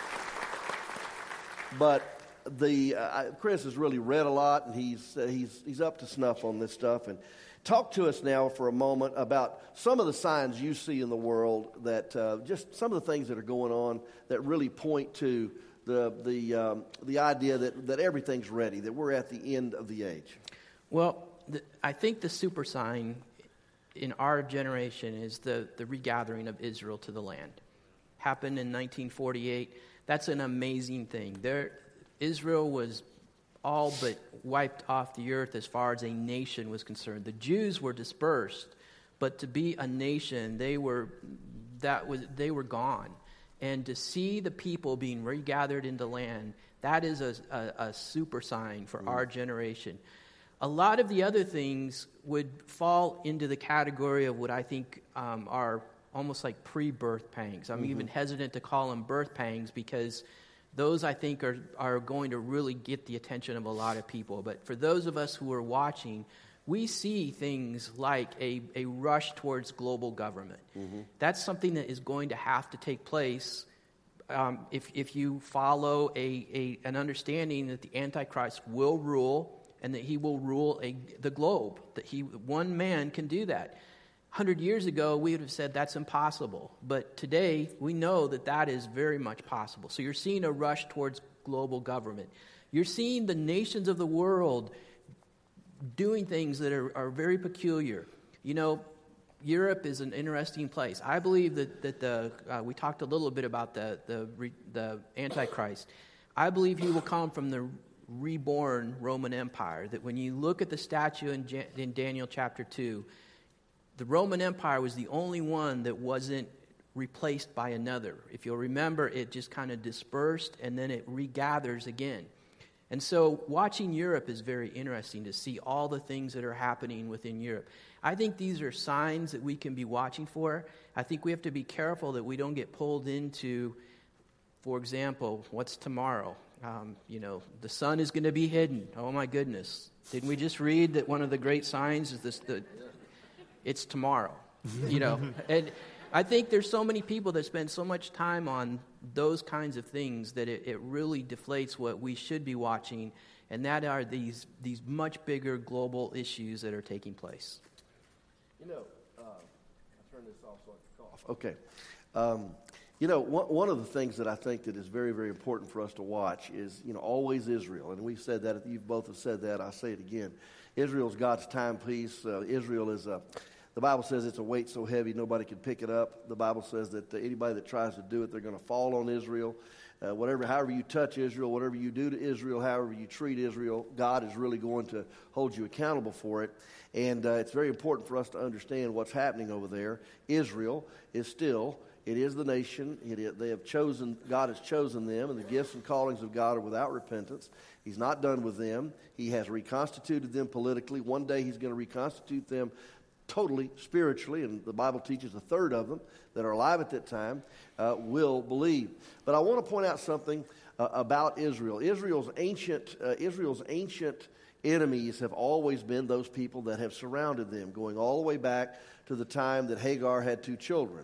But Chris has really read a lot, and he's up to snuff on this stuff. And talk to us now for a moment about some of the signs you see in the world, that just some of the things that are going on that really point to the idea that everything's ready, that we're at the end of the age. Well, I think the super sign in our generation is the regathering of Israel to the land. Happened in 1948. That's an amazing thing. Israel was all but wiped off the earth as far as a nation was concerned. The Jews were dispersed, but to be a nation, they were gone. And to see the people being regathered into land, that is a super sign for our generation. A lot of the other things would fall into the category of what I think are almost like pre-birth pangs. I'm even hesitant to call them birth pangs because those, I think, are going to really get the attention of a lot of people. But for those of us who are watching, we see things like a rush towards global government. That's something that is going to have to take place if you follow an understanding that the Antichrist will rule, and that he will rule the globe, that one man can do that. 100 years ago, we would have said that's impossible. But today, we know that is very much possible. So you're seeing a rush towards global government. You're seeing the nations of the world doing things that are very peculiar. Europe is an interesting place. I believe that we talked a little bit about the Antichrist. I believe he will come from the reborn Roman Empire, that when you look at the statue in Daniel chapter 2, the Roman Empire was the only one that wasn't replaced by another. If you'll remember, it just kind of dispersed and then it regathers again. And so watching Europe is very interesting to see all the things that are happening within Europe. I think these are signs that we can be watching for. I think we have to be careful that we don't get pulled into, for example, what's tomorrow? The sun is going to be hidden. Oh my goodness. Didn't we just read that one of the great signs is it's tomorrow? And I think there's so many people that spend so much time on those kinds of things that it really deflates what we should be watching, and that are these much bigger global issues that are taking place. I'll turn this off so I can cough. Okay. One of the things that I think that is very, very important for us to watch is, always Israel. And we've said that. You both have said that. I'll say it again. Israel's God's timepiece. Israel is the Bible says it's a weight so heavy nobody can pick it up. The Bible says that anybody that tries to do it, they're going to fall on Israel. However you touch Israel, whatever you do to Israel, however you treat Israel, God is really going to hold you accountable for it. And it's very important for us to understand what's happening over there. Israel is still, it is the nation. God has chosen them, and the gifts and callings of God are without repentance. He's not done with them. He has reconstituted them politically. One day he's going to reconstitute them totally spiritually, and the Bible teaches a third of them that are alive at that time will believe. But I want to point out something about Israel. Israel's ancient enemies have always been those people that have surrounded them, going all the way back to the time that Hagar had two children.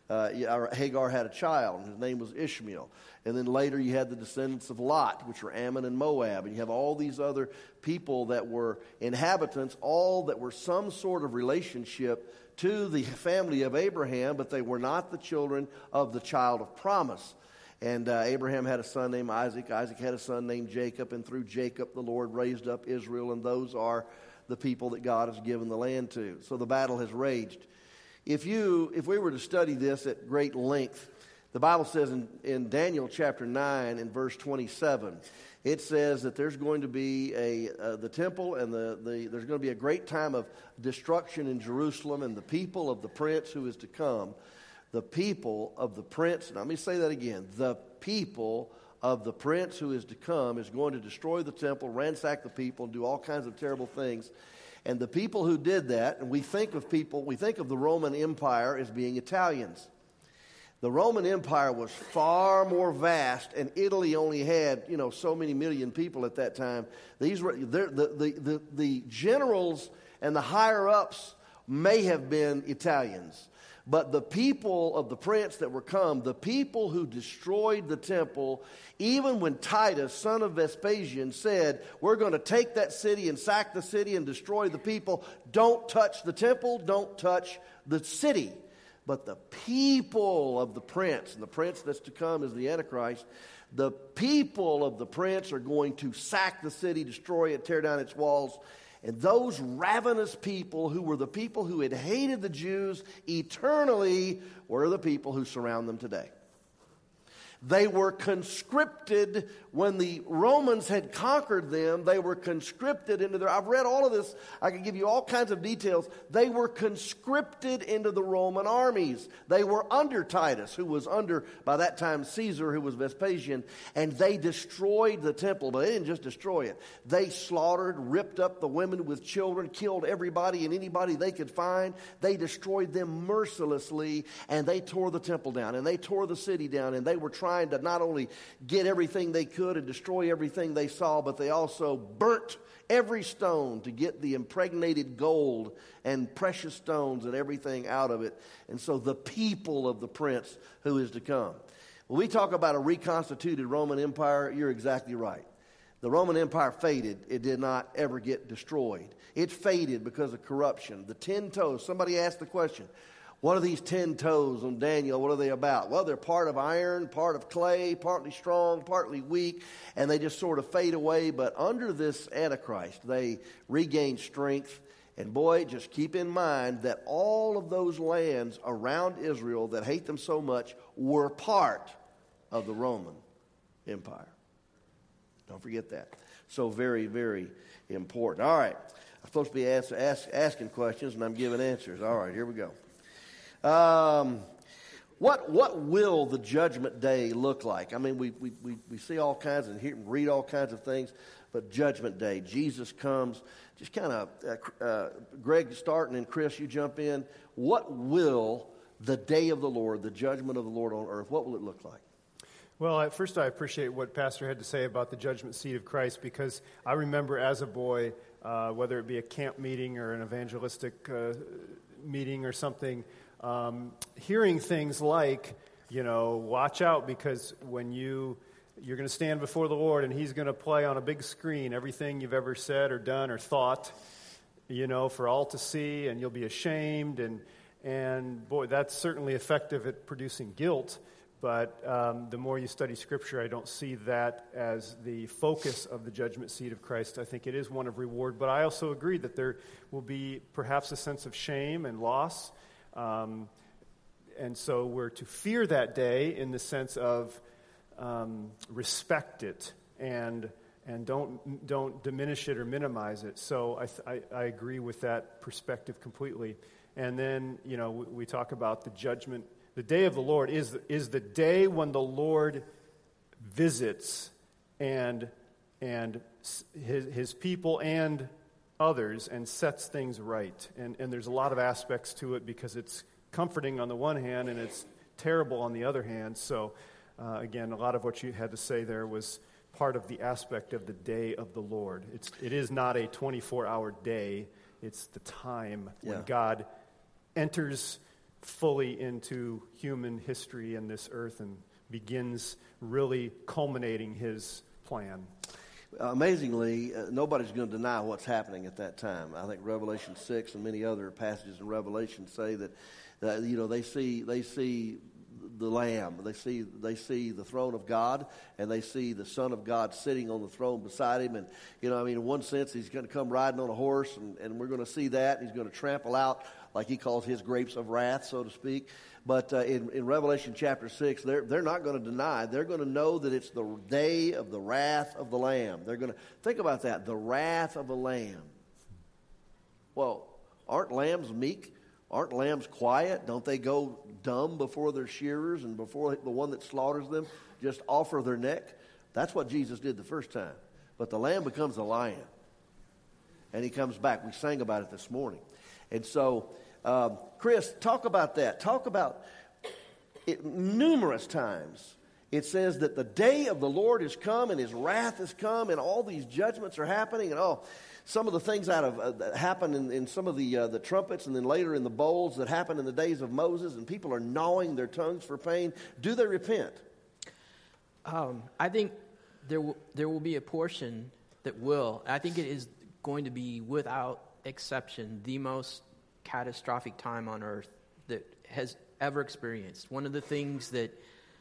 Hagar had a child, and his name was Ishmael. And then later you had the descendants of Lot, which were Ammon and Moab. And you have all these other people that were inhabitants, all that were some sort of relationship to the family of Abraham, but they were not the children of the child of promise. And Abraham had a son named Isaac. Isaac had a son named Jacob. And through Jacob, the Lord raised up Israel. And those are the people that God has given the land to. So the battle has raged. If we were to study this at great length, the Bible says in Daniel chapter 9 and verse 27, it says that there's going to be the temple and there's going to be a great time of destruction in Jerusalem, and the people of the prince who is to come, the people of the prince, and let me say that again, the people of the prince who is to come is going to destroy the temple, ransack the people, and do all kinds of terrible things. And the people who did that, and we think of the Roman Empire as being Italians. The Roman Empire was far more vast, and Italy only had, so many million people at that time. These were the generals and the higher ups may have been Italians, but the people of the prince that were come, the people who destroyed the temple, even when Titus, son of Vespasian, said, "We're going to take that city and sack the city and destroy the people. Don't touch the temple. Don't touch the city." But the people of the prince, and the prince that's to come is the Antichrist, the people of the prince are going to sack the city, destroy it, tear down its walls. And those ravenous people who were the people who had hated the Jews eternally were the people who surround them today. They were conscripted when the Romans had conquered them. They were conscripted into I've read all of this. I can give you all kinds of details. They were conscripted into the Roman armies. They were under Titus, who was under, by that time, Caesar, who was Vespasian. And they destroyed the temple. But they didn't just destroy it. They slaughtered, ripped up the women with children, killed everybody and anybody they could find. They destroyed them mercilessly. And they tore the temple down. And they tore the city down. And they were trying to not only get everything they could and destroy everything they saw, but they also burnt every stone to get the impregnated gold and precious stones and everything out of it. And so the people of the prince who is to come. When we talk about a reconstituted Roman Empire, you're exactly right. The Roman Empire faded. It did not ever get destroyed. It faded because of corruption. The 10 toes, somebody asked the question, what are these 10 toes on Daniel? What are they about? Well, they're part of iron, part of clay, partly strong, partly weak, and they just sort of fade away. But under this Antichrist, they regain strength. And boy, just keep in mind that all of those lands around Israel that hate them so much were part of the Roman Empire. Don't forget that. So very, very important. All right. I'm supposed to be asking questions, and I'm giving answers. All right, here we go. What will the judgment day look like? I mean, we see all kinds and read all kinds of things, but judgment day, Jesus comes. Just kind of, Greg starting and Chris, you jump in. What will the day of the Lord, the judgment of the Lord on earth, what will it look like? Well, at first I appreciate what Pastor had to say about the judgment seat of Christ, because I remember as a boy, whether it be a camp meeting or an evangelistic meeting or something, hearing things like, watch out, because when you're going to stand before the Lord and He's going to play on a big screen everything you've ever said or done or thought, for all to see, and you'll be ashamed. And boy, that's certainly effective at producing guilt. But the more you study Scripture, I don't see that as the focus of the judgment seat of Christ. I think it is one of reward. But I also agree that there will be perhaps a sense of shame and loss. And so we're to fear that day in the sense of respect it and don't diminish it or minimize it. So I agree with that perspective completely. And then, we talk about the judgment. The day of the Lord is the day when the Lord visits and his people and others and sets things right. And there's a lot of aspects to it, because it's comforting on the one hand and it's terrible on the other hand. So, again, a lot of what you had to say there was part of the aspect of the day of the Lord. It is not a 24-hour day. It's the time when God enters fully into human history and this earth and begins really culminating His plan. Amazingly, nobody's going to deny what's happening at that time. I think Revelation 6 and many other passages in Revelation say that they see the Lamb, they see the throne of God, and they see the Son of God sitting on the throne beside Him. And in one sense, He's going to come riding on a horse, and we're going to see that. He's going to trample out, like He calls His grapes of wrath, so to speak. But in Revelation chapter 6, they're not going to deny. They're going to know that it's the day of the wrath of the Lamb. They're going to think about that, the wrath of the Lamb. Well, aren't lambs meek? Aren't lambs quiet? Don't they go dumb before their shearers and before the one that slaughters them just offer their neck? That's what Jesus did the first time. But the lamb becomes a lion. And He comes back. We sang about it this morning. And so, Chris, talk about that. Talk about it numerous times. It says that the day of the Lord is come and His wrath has come and all these judgments are happening and some of the things that happen in some of the trumpets and then later in the bowls that happened in the days of Moses, and people are gnawing their tongues for pain. Do they repent? I think there will be a portion that will. I think it is going to be, without exception, the most catastrophic time on earth that has ever experienced. One of the things that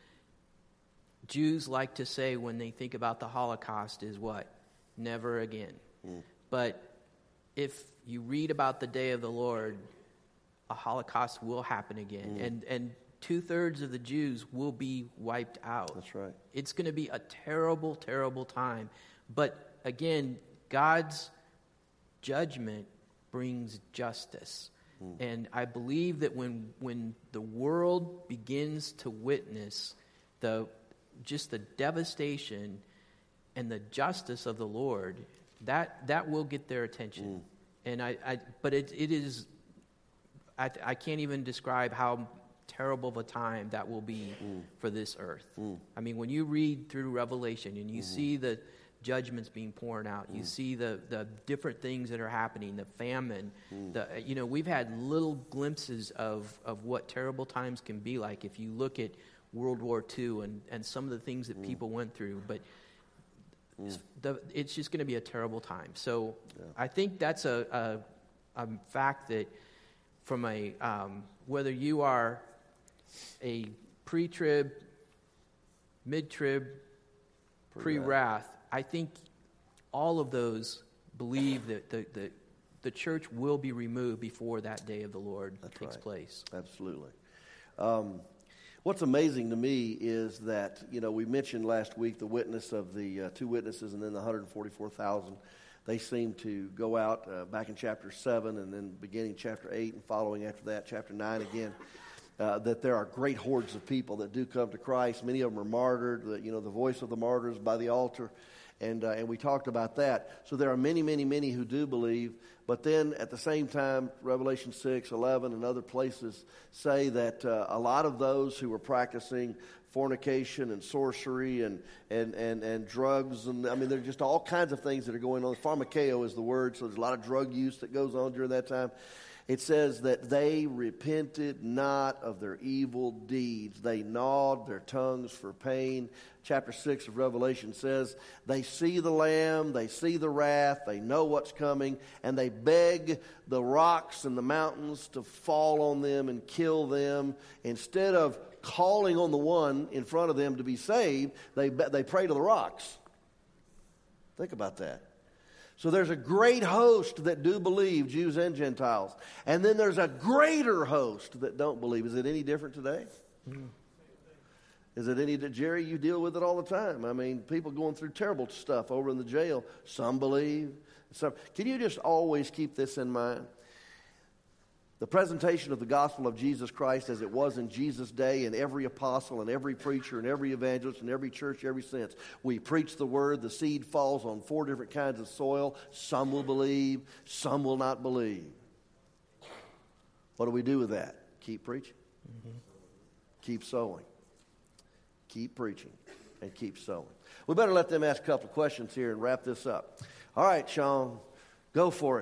Jews like to say when they think about the Holocaust is what? Never again. But if you read about the day of the Lord, a Holocaust will happen again. And 2/3 of the Jews will be wiped out. That's right. It's going to be a terrible, terrible time. But again, God's judgment brings justice. And I believe that when the world begins to witness just the devastation and the justice of the Lord, that will get their attention. And but it is, I can't even describe how terrible of a time that will be for this earth. I mean, when you read through Revelation and you see the judgments being poured out, you see the different things that are happening, the famine, we've had little glimpses of what terrible times can be like if you look at World War II and some of the things that people went through. But it's just going to be a terrible time. So I think that's a fact that from whether you are a pre-trib, mid-trib, pre-wrath, I think all of those believe that the church will be removed before that day of the Lord takes place. Absolutely. What's amazing to me is that, we mentioned last week the witness of the 2 witnesses and then the 144,000. They seem to go out back in chapter 7 and then beginning chapter 8 and following after that, chapter 9 again. that there are great hordes of people that do come to Christ. Many of them are martyred. The voice of the martyrs by the altar. And we talked about that. So there are many, many, many who do believe. But then at the same time, Revelation 6:11 and other places say that a lot of those who were practicing fornication and sorcery and drugs, and I mean, there are just all kinds of things that are going on. Pharmakeo is the word, so there's a lot of drug use that goes on during that time. It says that they repented not of their evil deeds. They gnawed their tongues for pain. Chapter 6 of Revelation says they see the Lamb, they see the wrath, they know what's coming, and they beg the rocks and the mountains to fall on them and kill them. Instead of calling on the one in front of them to be saved, they pray to the rocks. Think about that. So there's a great host that do believe, Jews and Gentiles. And then there's a greater host that don't believe. Is it any different today? Is it any, Jerry, you deal with it all the time. I mean, people going through terrible stuff over in the jail. Some believe. Some. Can you just always keep this in mind? The presentation of the gospel of Jesus Christ as it was in Jesus' day, and every apostle and every preacher and every evangelist and every church ever since. We preach the word. The seed falls on 4 different kinds of soil. Some will believe. Some will not believe. What do we do with that? Keep preaching. Mm-hmm. Keep sowing. Keep preaching. And keep sowing. We better let them ask a couple of questions here and wrap this up. All right, Sean. Go for it.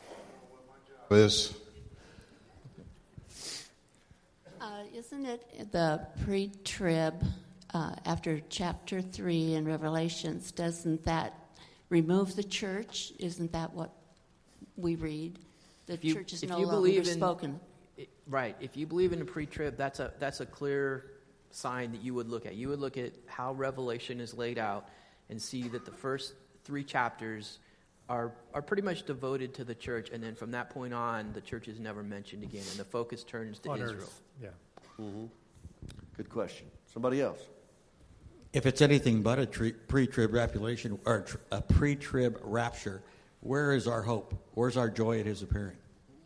Isn't it the pre-trib, after chapter 3 in Revelations, doesn't that remove the church? Isn't that what we read? The church is no longer spoken. Right. If you believe in the pre-trib, that's a clear sign that you would look at. You would look at how Revelation is laid out and see that the first 3 chapters are pretty much devoted to the church, and then from that point on, the church is never mentioned again, and the focus turns to Israel. Earth. Yeah. Mm-hmm. Good question. Somebody else? If it's anything but a pre-trib rapulation or a pre-trib rapture, where is our hope? Where's our joy at his appearing?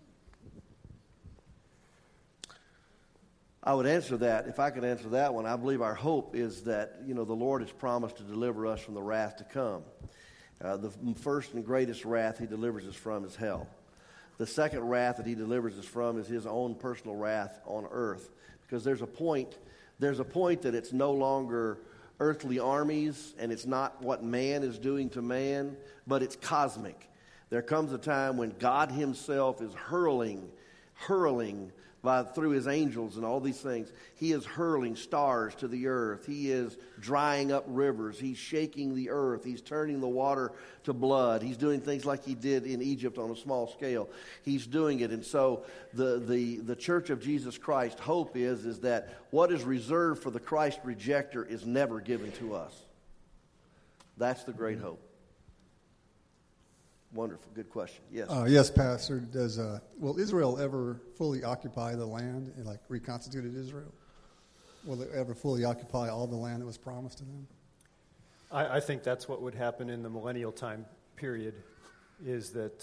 I would answer that. If I could answer that one, I believe our hope is that, the Lord has promised to deliver us from the wrath to come. The first and greatest wrath he delivers us from is hell. The second wrath that he delivers us from is his own personal wrath on earth. Because there's a point that it's no longer earthly armies, and it's not what man is doing to man, but it's cosmic. There comes a time when God himself is hurling through his angels and all these things. He is hurling stars to the earth. He is drying up rivers. He's shaking the earth. He's turning the water to blood. He's doing things like he did in Egypt on a small scale. He's doing it. And so the Church of Jesus Christ hope is that what is reserved for the Christ rejecter is never given to us. That's the great hope. Wonderful. Good question. Yes. Yes, Pastor. Will Israel ever fully occupy the land, like reconstituted Israel? Will they ever fully occupy all the land that was promised to them? I think that's what would happen in the millennial time period, is that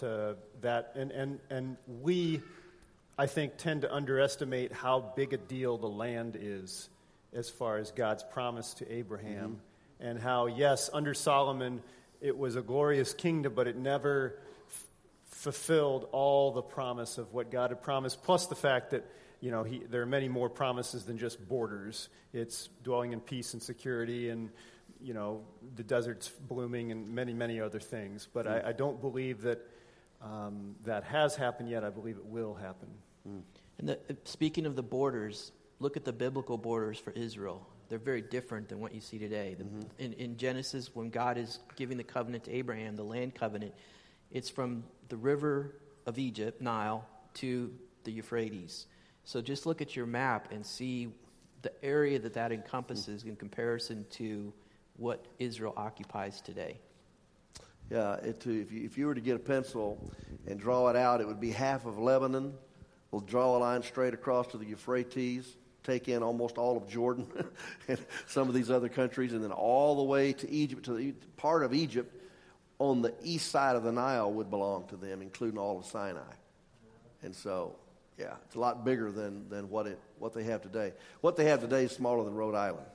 we, I think, tend to underestimate how big a deal the land is as far as God's promise to Abraham, and how, yes, under Solomon, it was a glorious kingdom, but it never fulfilled all the promise of what God had promised, plus the fact that, there are many more promises than just borders. It's dwelling in peace and security and, the desert's blooming and many, many other things. But I don't believe that that has happened yet. I believe it will happen. And speaking of the borders, look at the biblical borders for Israel. They're very different than what you see today. In Genesis, when God is giving the covenant to Abraham, the land covenant, it's from the river of Egypt, Nile, to the Euphrates. So just look at your map and see the area that encompasses in comparison to what Israel occupies today. Yeah, if you were to get a pencil and draw it out, it would be half of Lebanon. We'll draw a line straight across to the Euphrates, take in almost all of Jordan and some of these other countries, and then all the way to Egypt, to the part of Egypt on the east side of the Nile would belong to them, including all of Sinai. And so Yeah, it's a lot bigger than what they have today. What they have today is smaller than Rhode Island.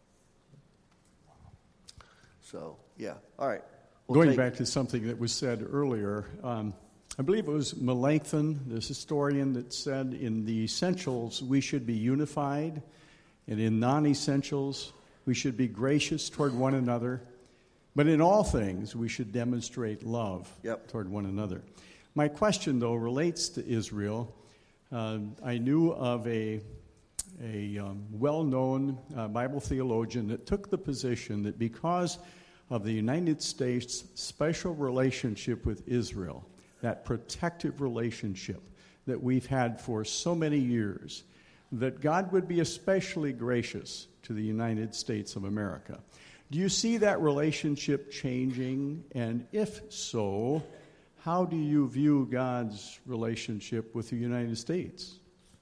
So, yeah. All right. Going back to something that was said earlier, I believe it was Melanchthon, this historian, that said in the essentials we should be unified, and in non-essentials we should be gracious toward one another, but in all things we should demonstrate love toward one another. My question, though, relates to Israel. I knew of a well-known Bible theologian that took the position that because of the United States' special relationship with Israel, that protective relationship that we've had for so many years, that God would be especially gracious to the United States of America. Do you see that relationship changing? And if so, how do you view God's relationship with the United States?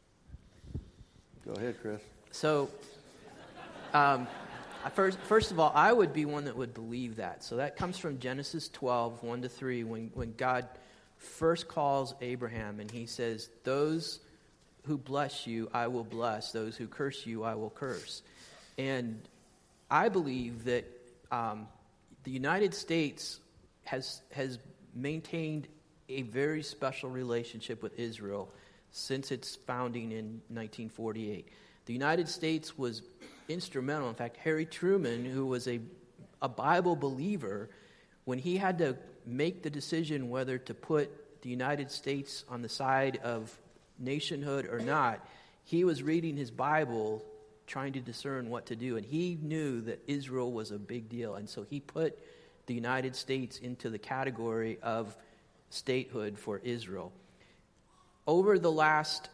Go ahead, Chris. So, first of all, I would be one that would believe that. So that comes from Genesis 12, 1-3, when God first calls Abraham and he says, those who bless you, I will bless. Those who curse you, I will curse. And I believe that the United States has maintained a very special relationship with Israel since its founding in 1948. The United States was instrumental. In fact, Harry Truman, who was a Bible believer, when he had to make the decision whether to put the United States on the side of nationhood or not, he was reading his Bible trying to discern what to do, and he knew that Israel was a big deal, and so he put the United States into the category of statehood for Israel. Over the last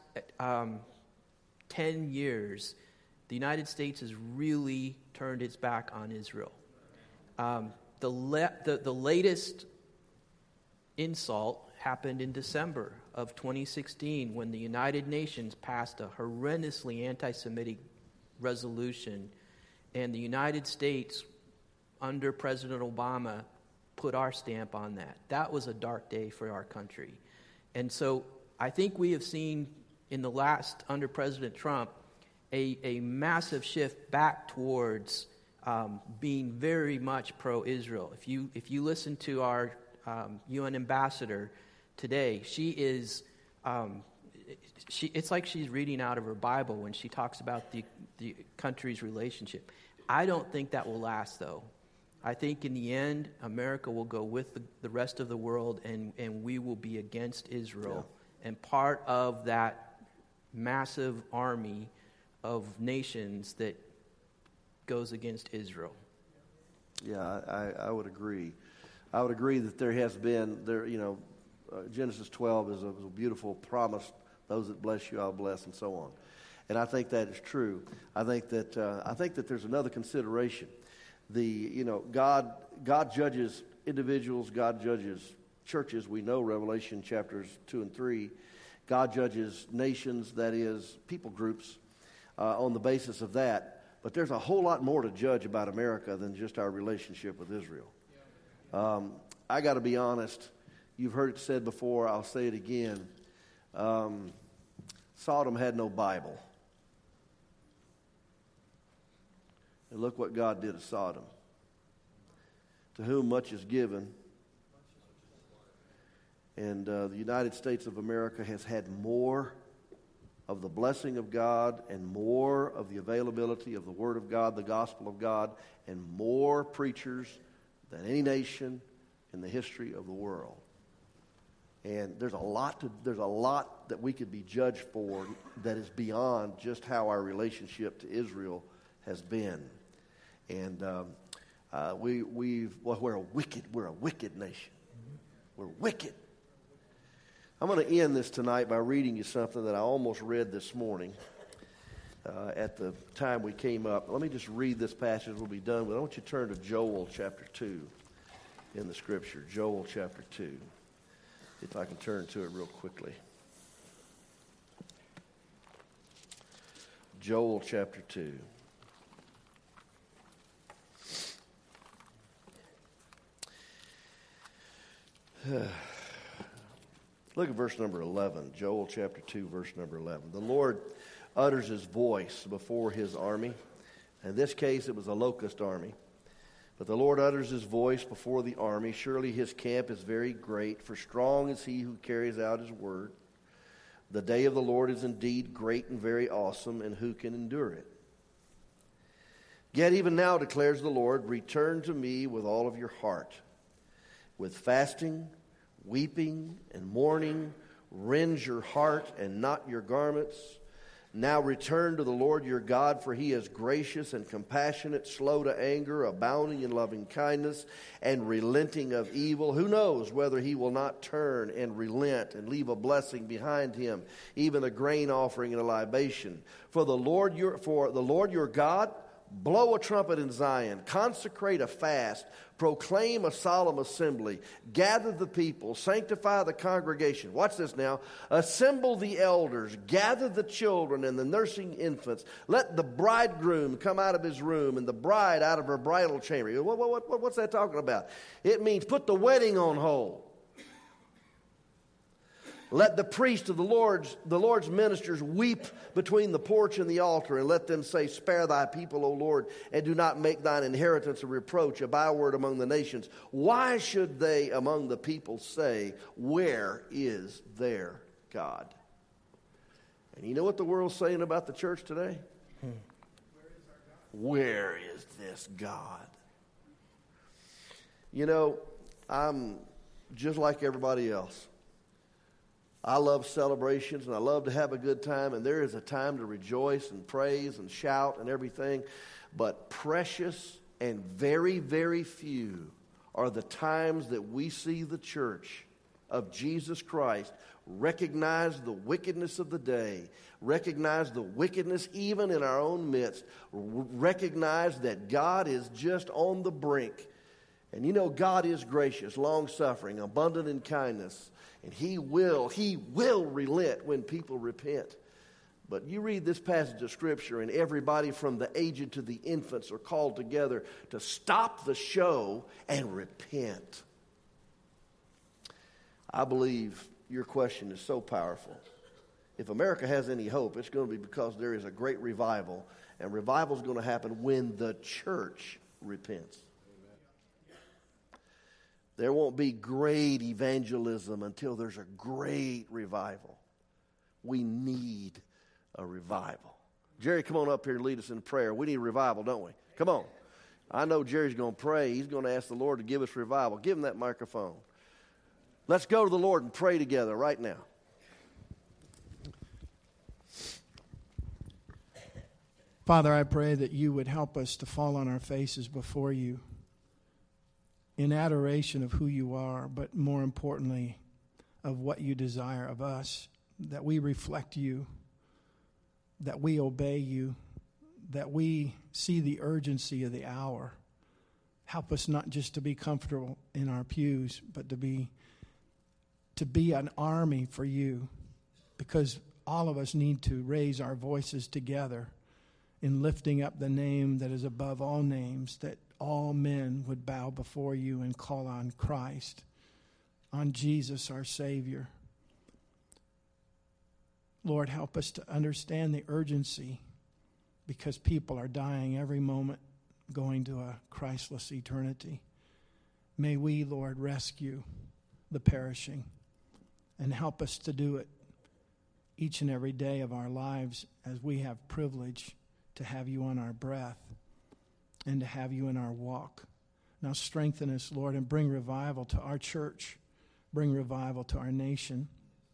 10 years, the United States has really turned its back on Israel. The latest insult happened in December of 2016 when the United Nations passed a horrendously anti-Semitic resolution, and the United States, under President Obama, put our stamp on that. That was a dark day for our country. And so I think we have seen in the last, under President Trump, a massive shift back towards being very much pro-Israel. If you listen to our UN ambassador today, she is it's like she's reading out of her Bible when she talks about the country's relationship. I don't think that will last, though. I think in the end, America will go with the rest of the world, and we will be against Israel. Yeah. And part of that massive army of nations that goes against Israel. Yeah, I would agree. I would agree that there has been, Genesis 12 is a beautiful promise. Those that bless you, I'll bless, and so on. And I think that is true. I think that there's another consideration. God judges individuals. God judges churches. We know Revelation chapters 2 and 3. God judges nations, that is, people groups, on the basis of that. But there's a whole lot more to judge about America than just our relationship with Israel. I got to be honest. You've heard it said before. I'll say it again. Sodom had no Bible. And look what God did to Sodom. To whom much is given. And the United States of America has had more of the blessing of God and more of the availability of the Word of God, the gospel of God, and more preachers than any nation in the history of the world. And there's a lot that we could be judged for that is beyond just how our relationship to Israel has been. And we're a wicked nation. We're wicked. I'm going to end this tonight by reading you something that I almost read this morning at the time we came up. Let me just read this passage. We'll be done with it. I want you to turn to Joel chapter 2 in the Scripture. Joel chapter 2. If I can turn to it real quickly. Joel chapter 2. Look at verse number 11, Joel chapter 2, verse number 11. The Lord utters his voice before his army. In this case, it was a locust army. But the Lord utters his voice before the army. Surely his camp is very great, for strong is he who carries out his word. The day of the Lord is indeed great and very awesome, and who can endure it? Yet even now, declares the Lord, return to me with all of your heart. With fasting, weeping, and mourning, rend your heart and not your garments. Now return to the Lord your God, for he is gracious and compassionate, slow to anger, abounding in loving kindness, and relenting of evil. Who knows whether he will not turn and relent and leave a blessing behind him, even a grain offering and a libation. For the Lord your God, blow a trumpet in Zion, consecrate a fast, proclaim a solemn assembly, gather the people, sanctify the congregation. Watch this now. Assemble the elders, gather the children and the nursing infants. Let the bridegroom come out of his room and the bride out of her bridal chamber. What's that talking about? It means put the wedding on hold. Let the priest of the Lord's ministers weep between the porch and the altar, and let them say, spare thy people, O Lord, and do not make thine inheritance a reproach, a byword among the nations. Why should they among the people say, where is their God? And you know what the world's saying about the church today? Where is this God? You know, I'm just like everybody else. I love celebrations and I love to have a good time, and there is a time to rejoice and praise and shout and everything. But precious and very, very few are the times that we see the church of Jesus Christ recognize the wickedness of the day, recognize the wickedness even in our own midst, recognize that God is just on the brink. And you know, God is gracious, long-suffering, abundant in kindness. And he will relent when people repent. But you read this passage of Scripture, and everybody from the aged to the infants are called together to stop the show and repent. I believe your question is so powerful. If America has any hope, it's going to be because there is a great revival. And revival is going to happen when the church repents. There won't be great evangelism until there's a great revival. We need a revival. Jerry, come on up here and lead us in prayer. We need a revival, don't we? Come on. I know Jerry's going to pray. He's going to ask the Lord to give us revival. Give him that microphone. Let's go to the Lord and pray together right now. Father, I pray that you would help us to fall on our faces before you in adoration of who you are, but more importantly, of what you desire of us, that we reflect you, that we obey you, that we see the urgency of the hour. Help us not just to be comfortable in our pews, but to be an army for you, because all of us need to raise our voices together in lifting up the name that is above all names, that all men would bow before you and call on Christ, on Jesus, our Savior. Lord, help us to understand the urgency, because people are dying every moment, going to a Christless eternity. May we, Lord, rescue the perishing and help us to do it each and every day of our lives as we have privilege to have you on our breath and to have you in our walk. Now strengthen us, Lord, and bring revival to our church. Bring revival to our nation.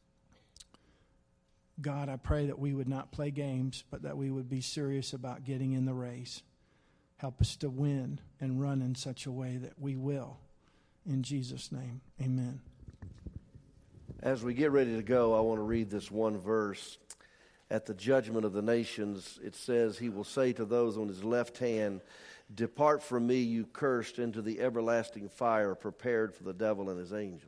God, I pray that we would not play games, but that we would be serious about getting in the race. Help us to win and run in such a way that we will. In Jesus' name, amen. As we get ready to go, I want to read this one verse. At the judgment of the nations, it says, he will say to those on his left hand, depart from me, you cursed, into the everlasting fire prepared for the devil and his angels.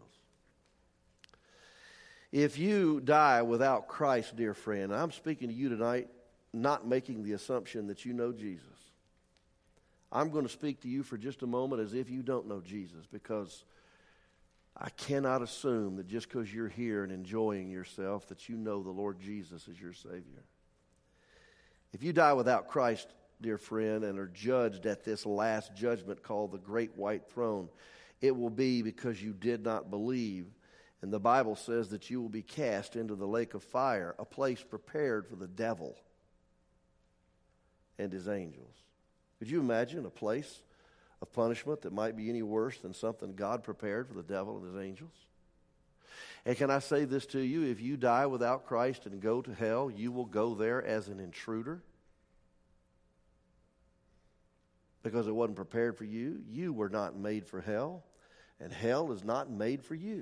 If you die without Christ, dear friend, I'm speaking to you tonight, not making the assumption that you know Jesus. I'm going to speak to you for just a moment as if you don't know Jesus, because I cannot assume that just because you're here and enjoying yourself that you know the Lord Jesus is your Savior. If you die without Christ, dear friend, and are judged at this last judgment called the Great White Throne, it will be because you did not believe. And the Bible says that you will be cast into the lake of fire, a place prepared for the devil and his angels. Could you imagine a place of punishment that might be any worse than something God prepared for the devil and his angels? And can I say this to you? If you die without Christ and go to hell, you will go there as an intruder because it wasn't prepared for you. You were not made for hell, and hell is not made for you.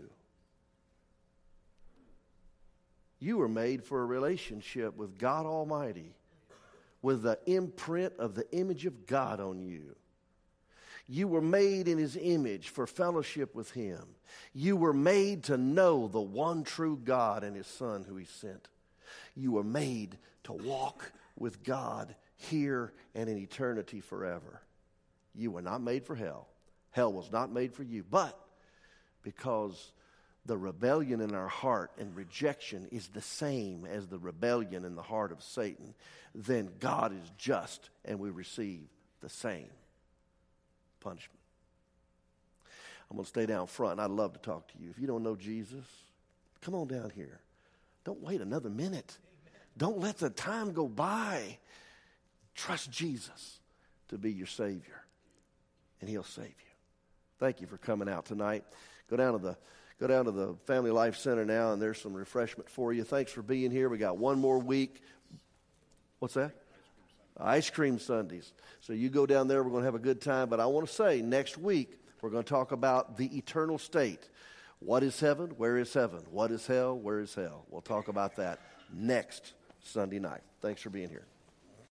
You were made for a relationship with God Almighty, with the imprint of the image of God on you. You were made in His image for fellowship with Him. You were made to know the one true God and His Son who He sent. You were made to walk with God here and in eternity forever. You were not made for hell. Hell was not made for you. But because the rebellion in our heart and rejection is the same as the rebellion in the heart of Satan, then God is just and we receive the same punishment. I'm going to stay down front, and I'd love to talk to you. If you don't know Jesus, come on down here. Don't wait another minute. Don't let the time go by. Trust Jesus to be your Savior, and He'll save you. Thank you for coming out tonight. Go down to the Family Life Center now, and there's some refreshment for you. Thanks for being here. We got one more week. What's that? Ice cream Sundays. So you go down there. We're going to have a good time. But I want to say next week we're going to talk about the eternal state. What is heaven? Where is heaven? What is hell? Where is hell? We'll talk about that next Sunday night. Thanks for being here.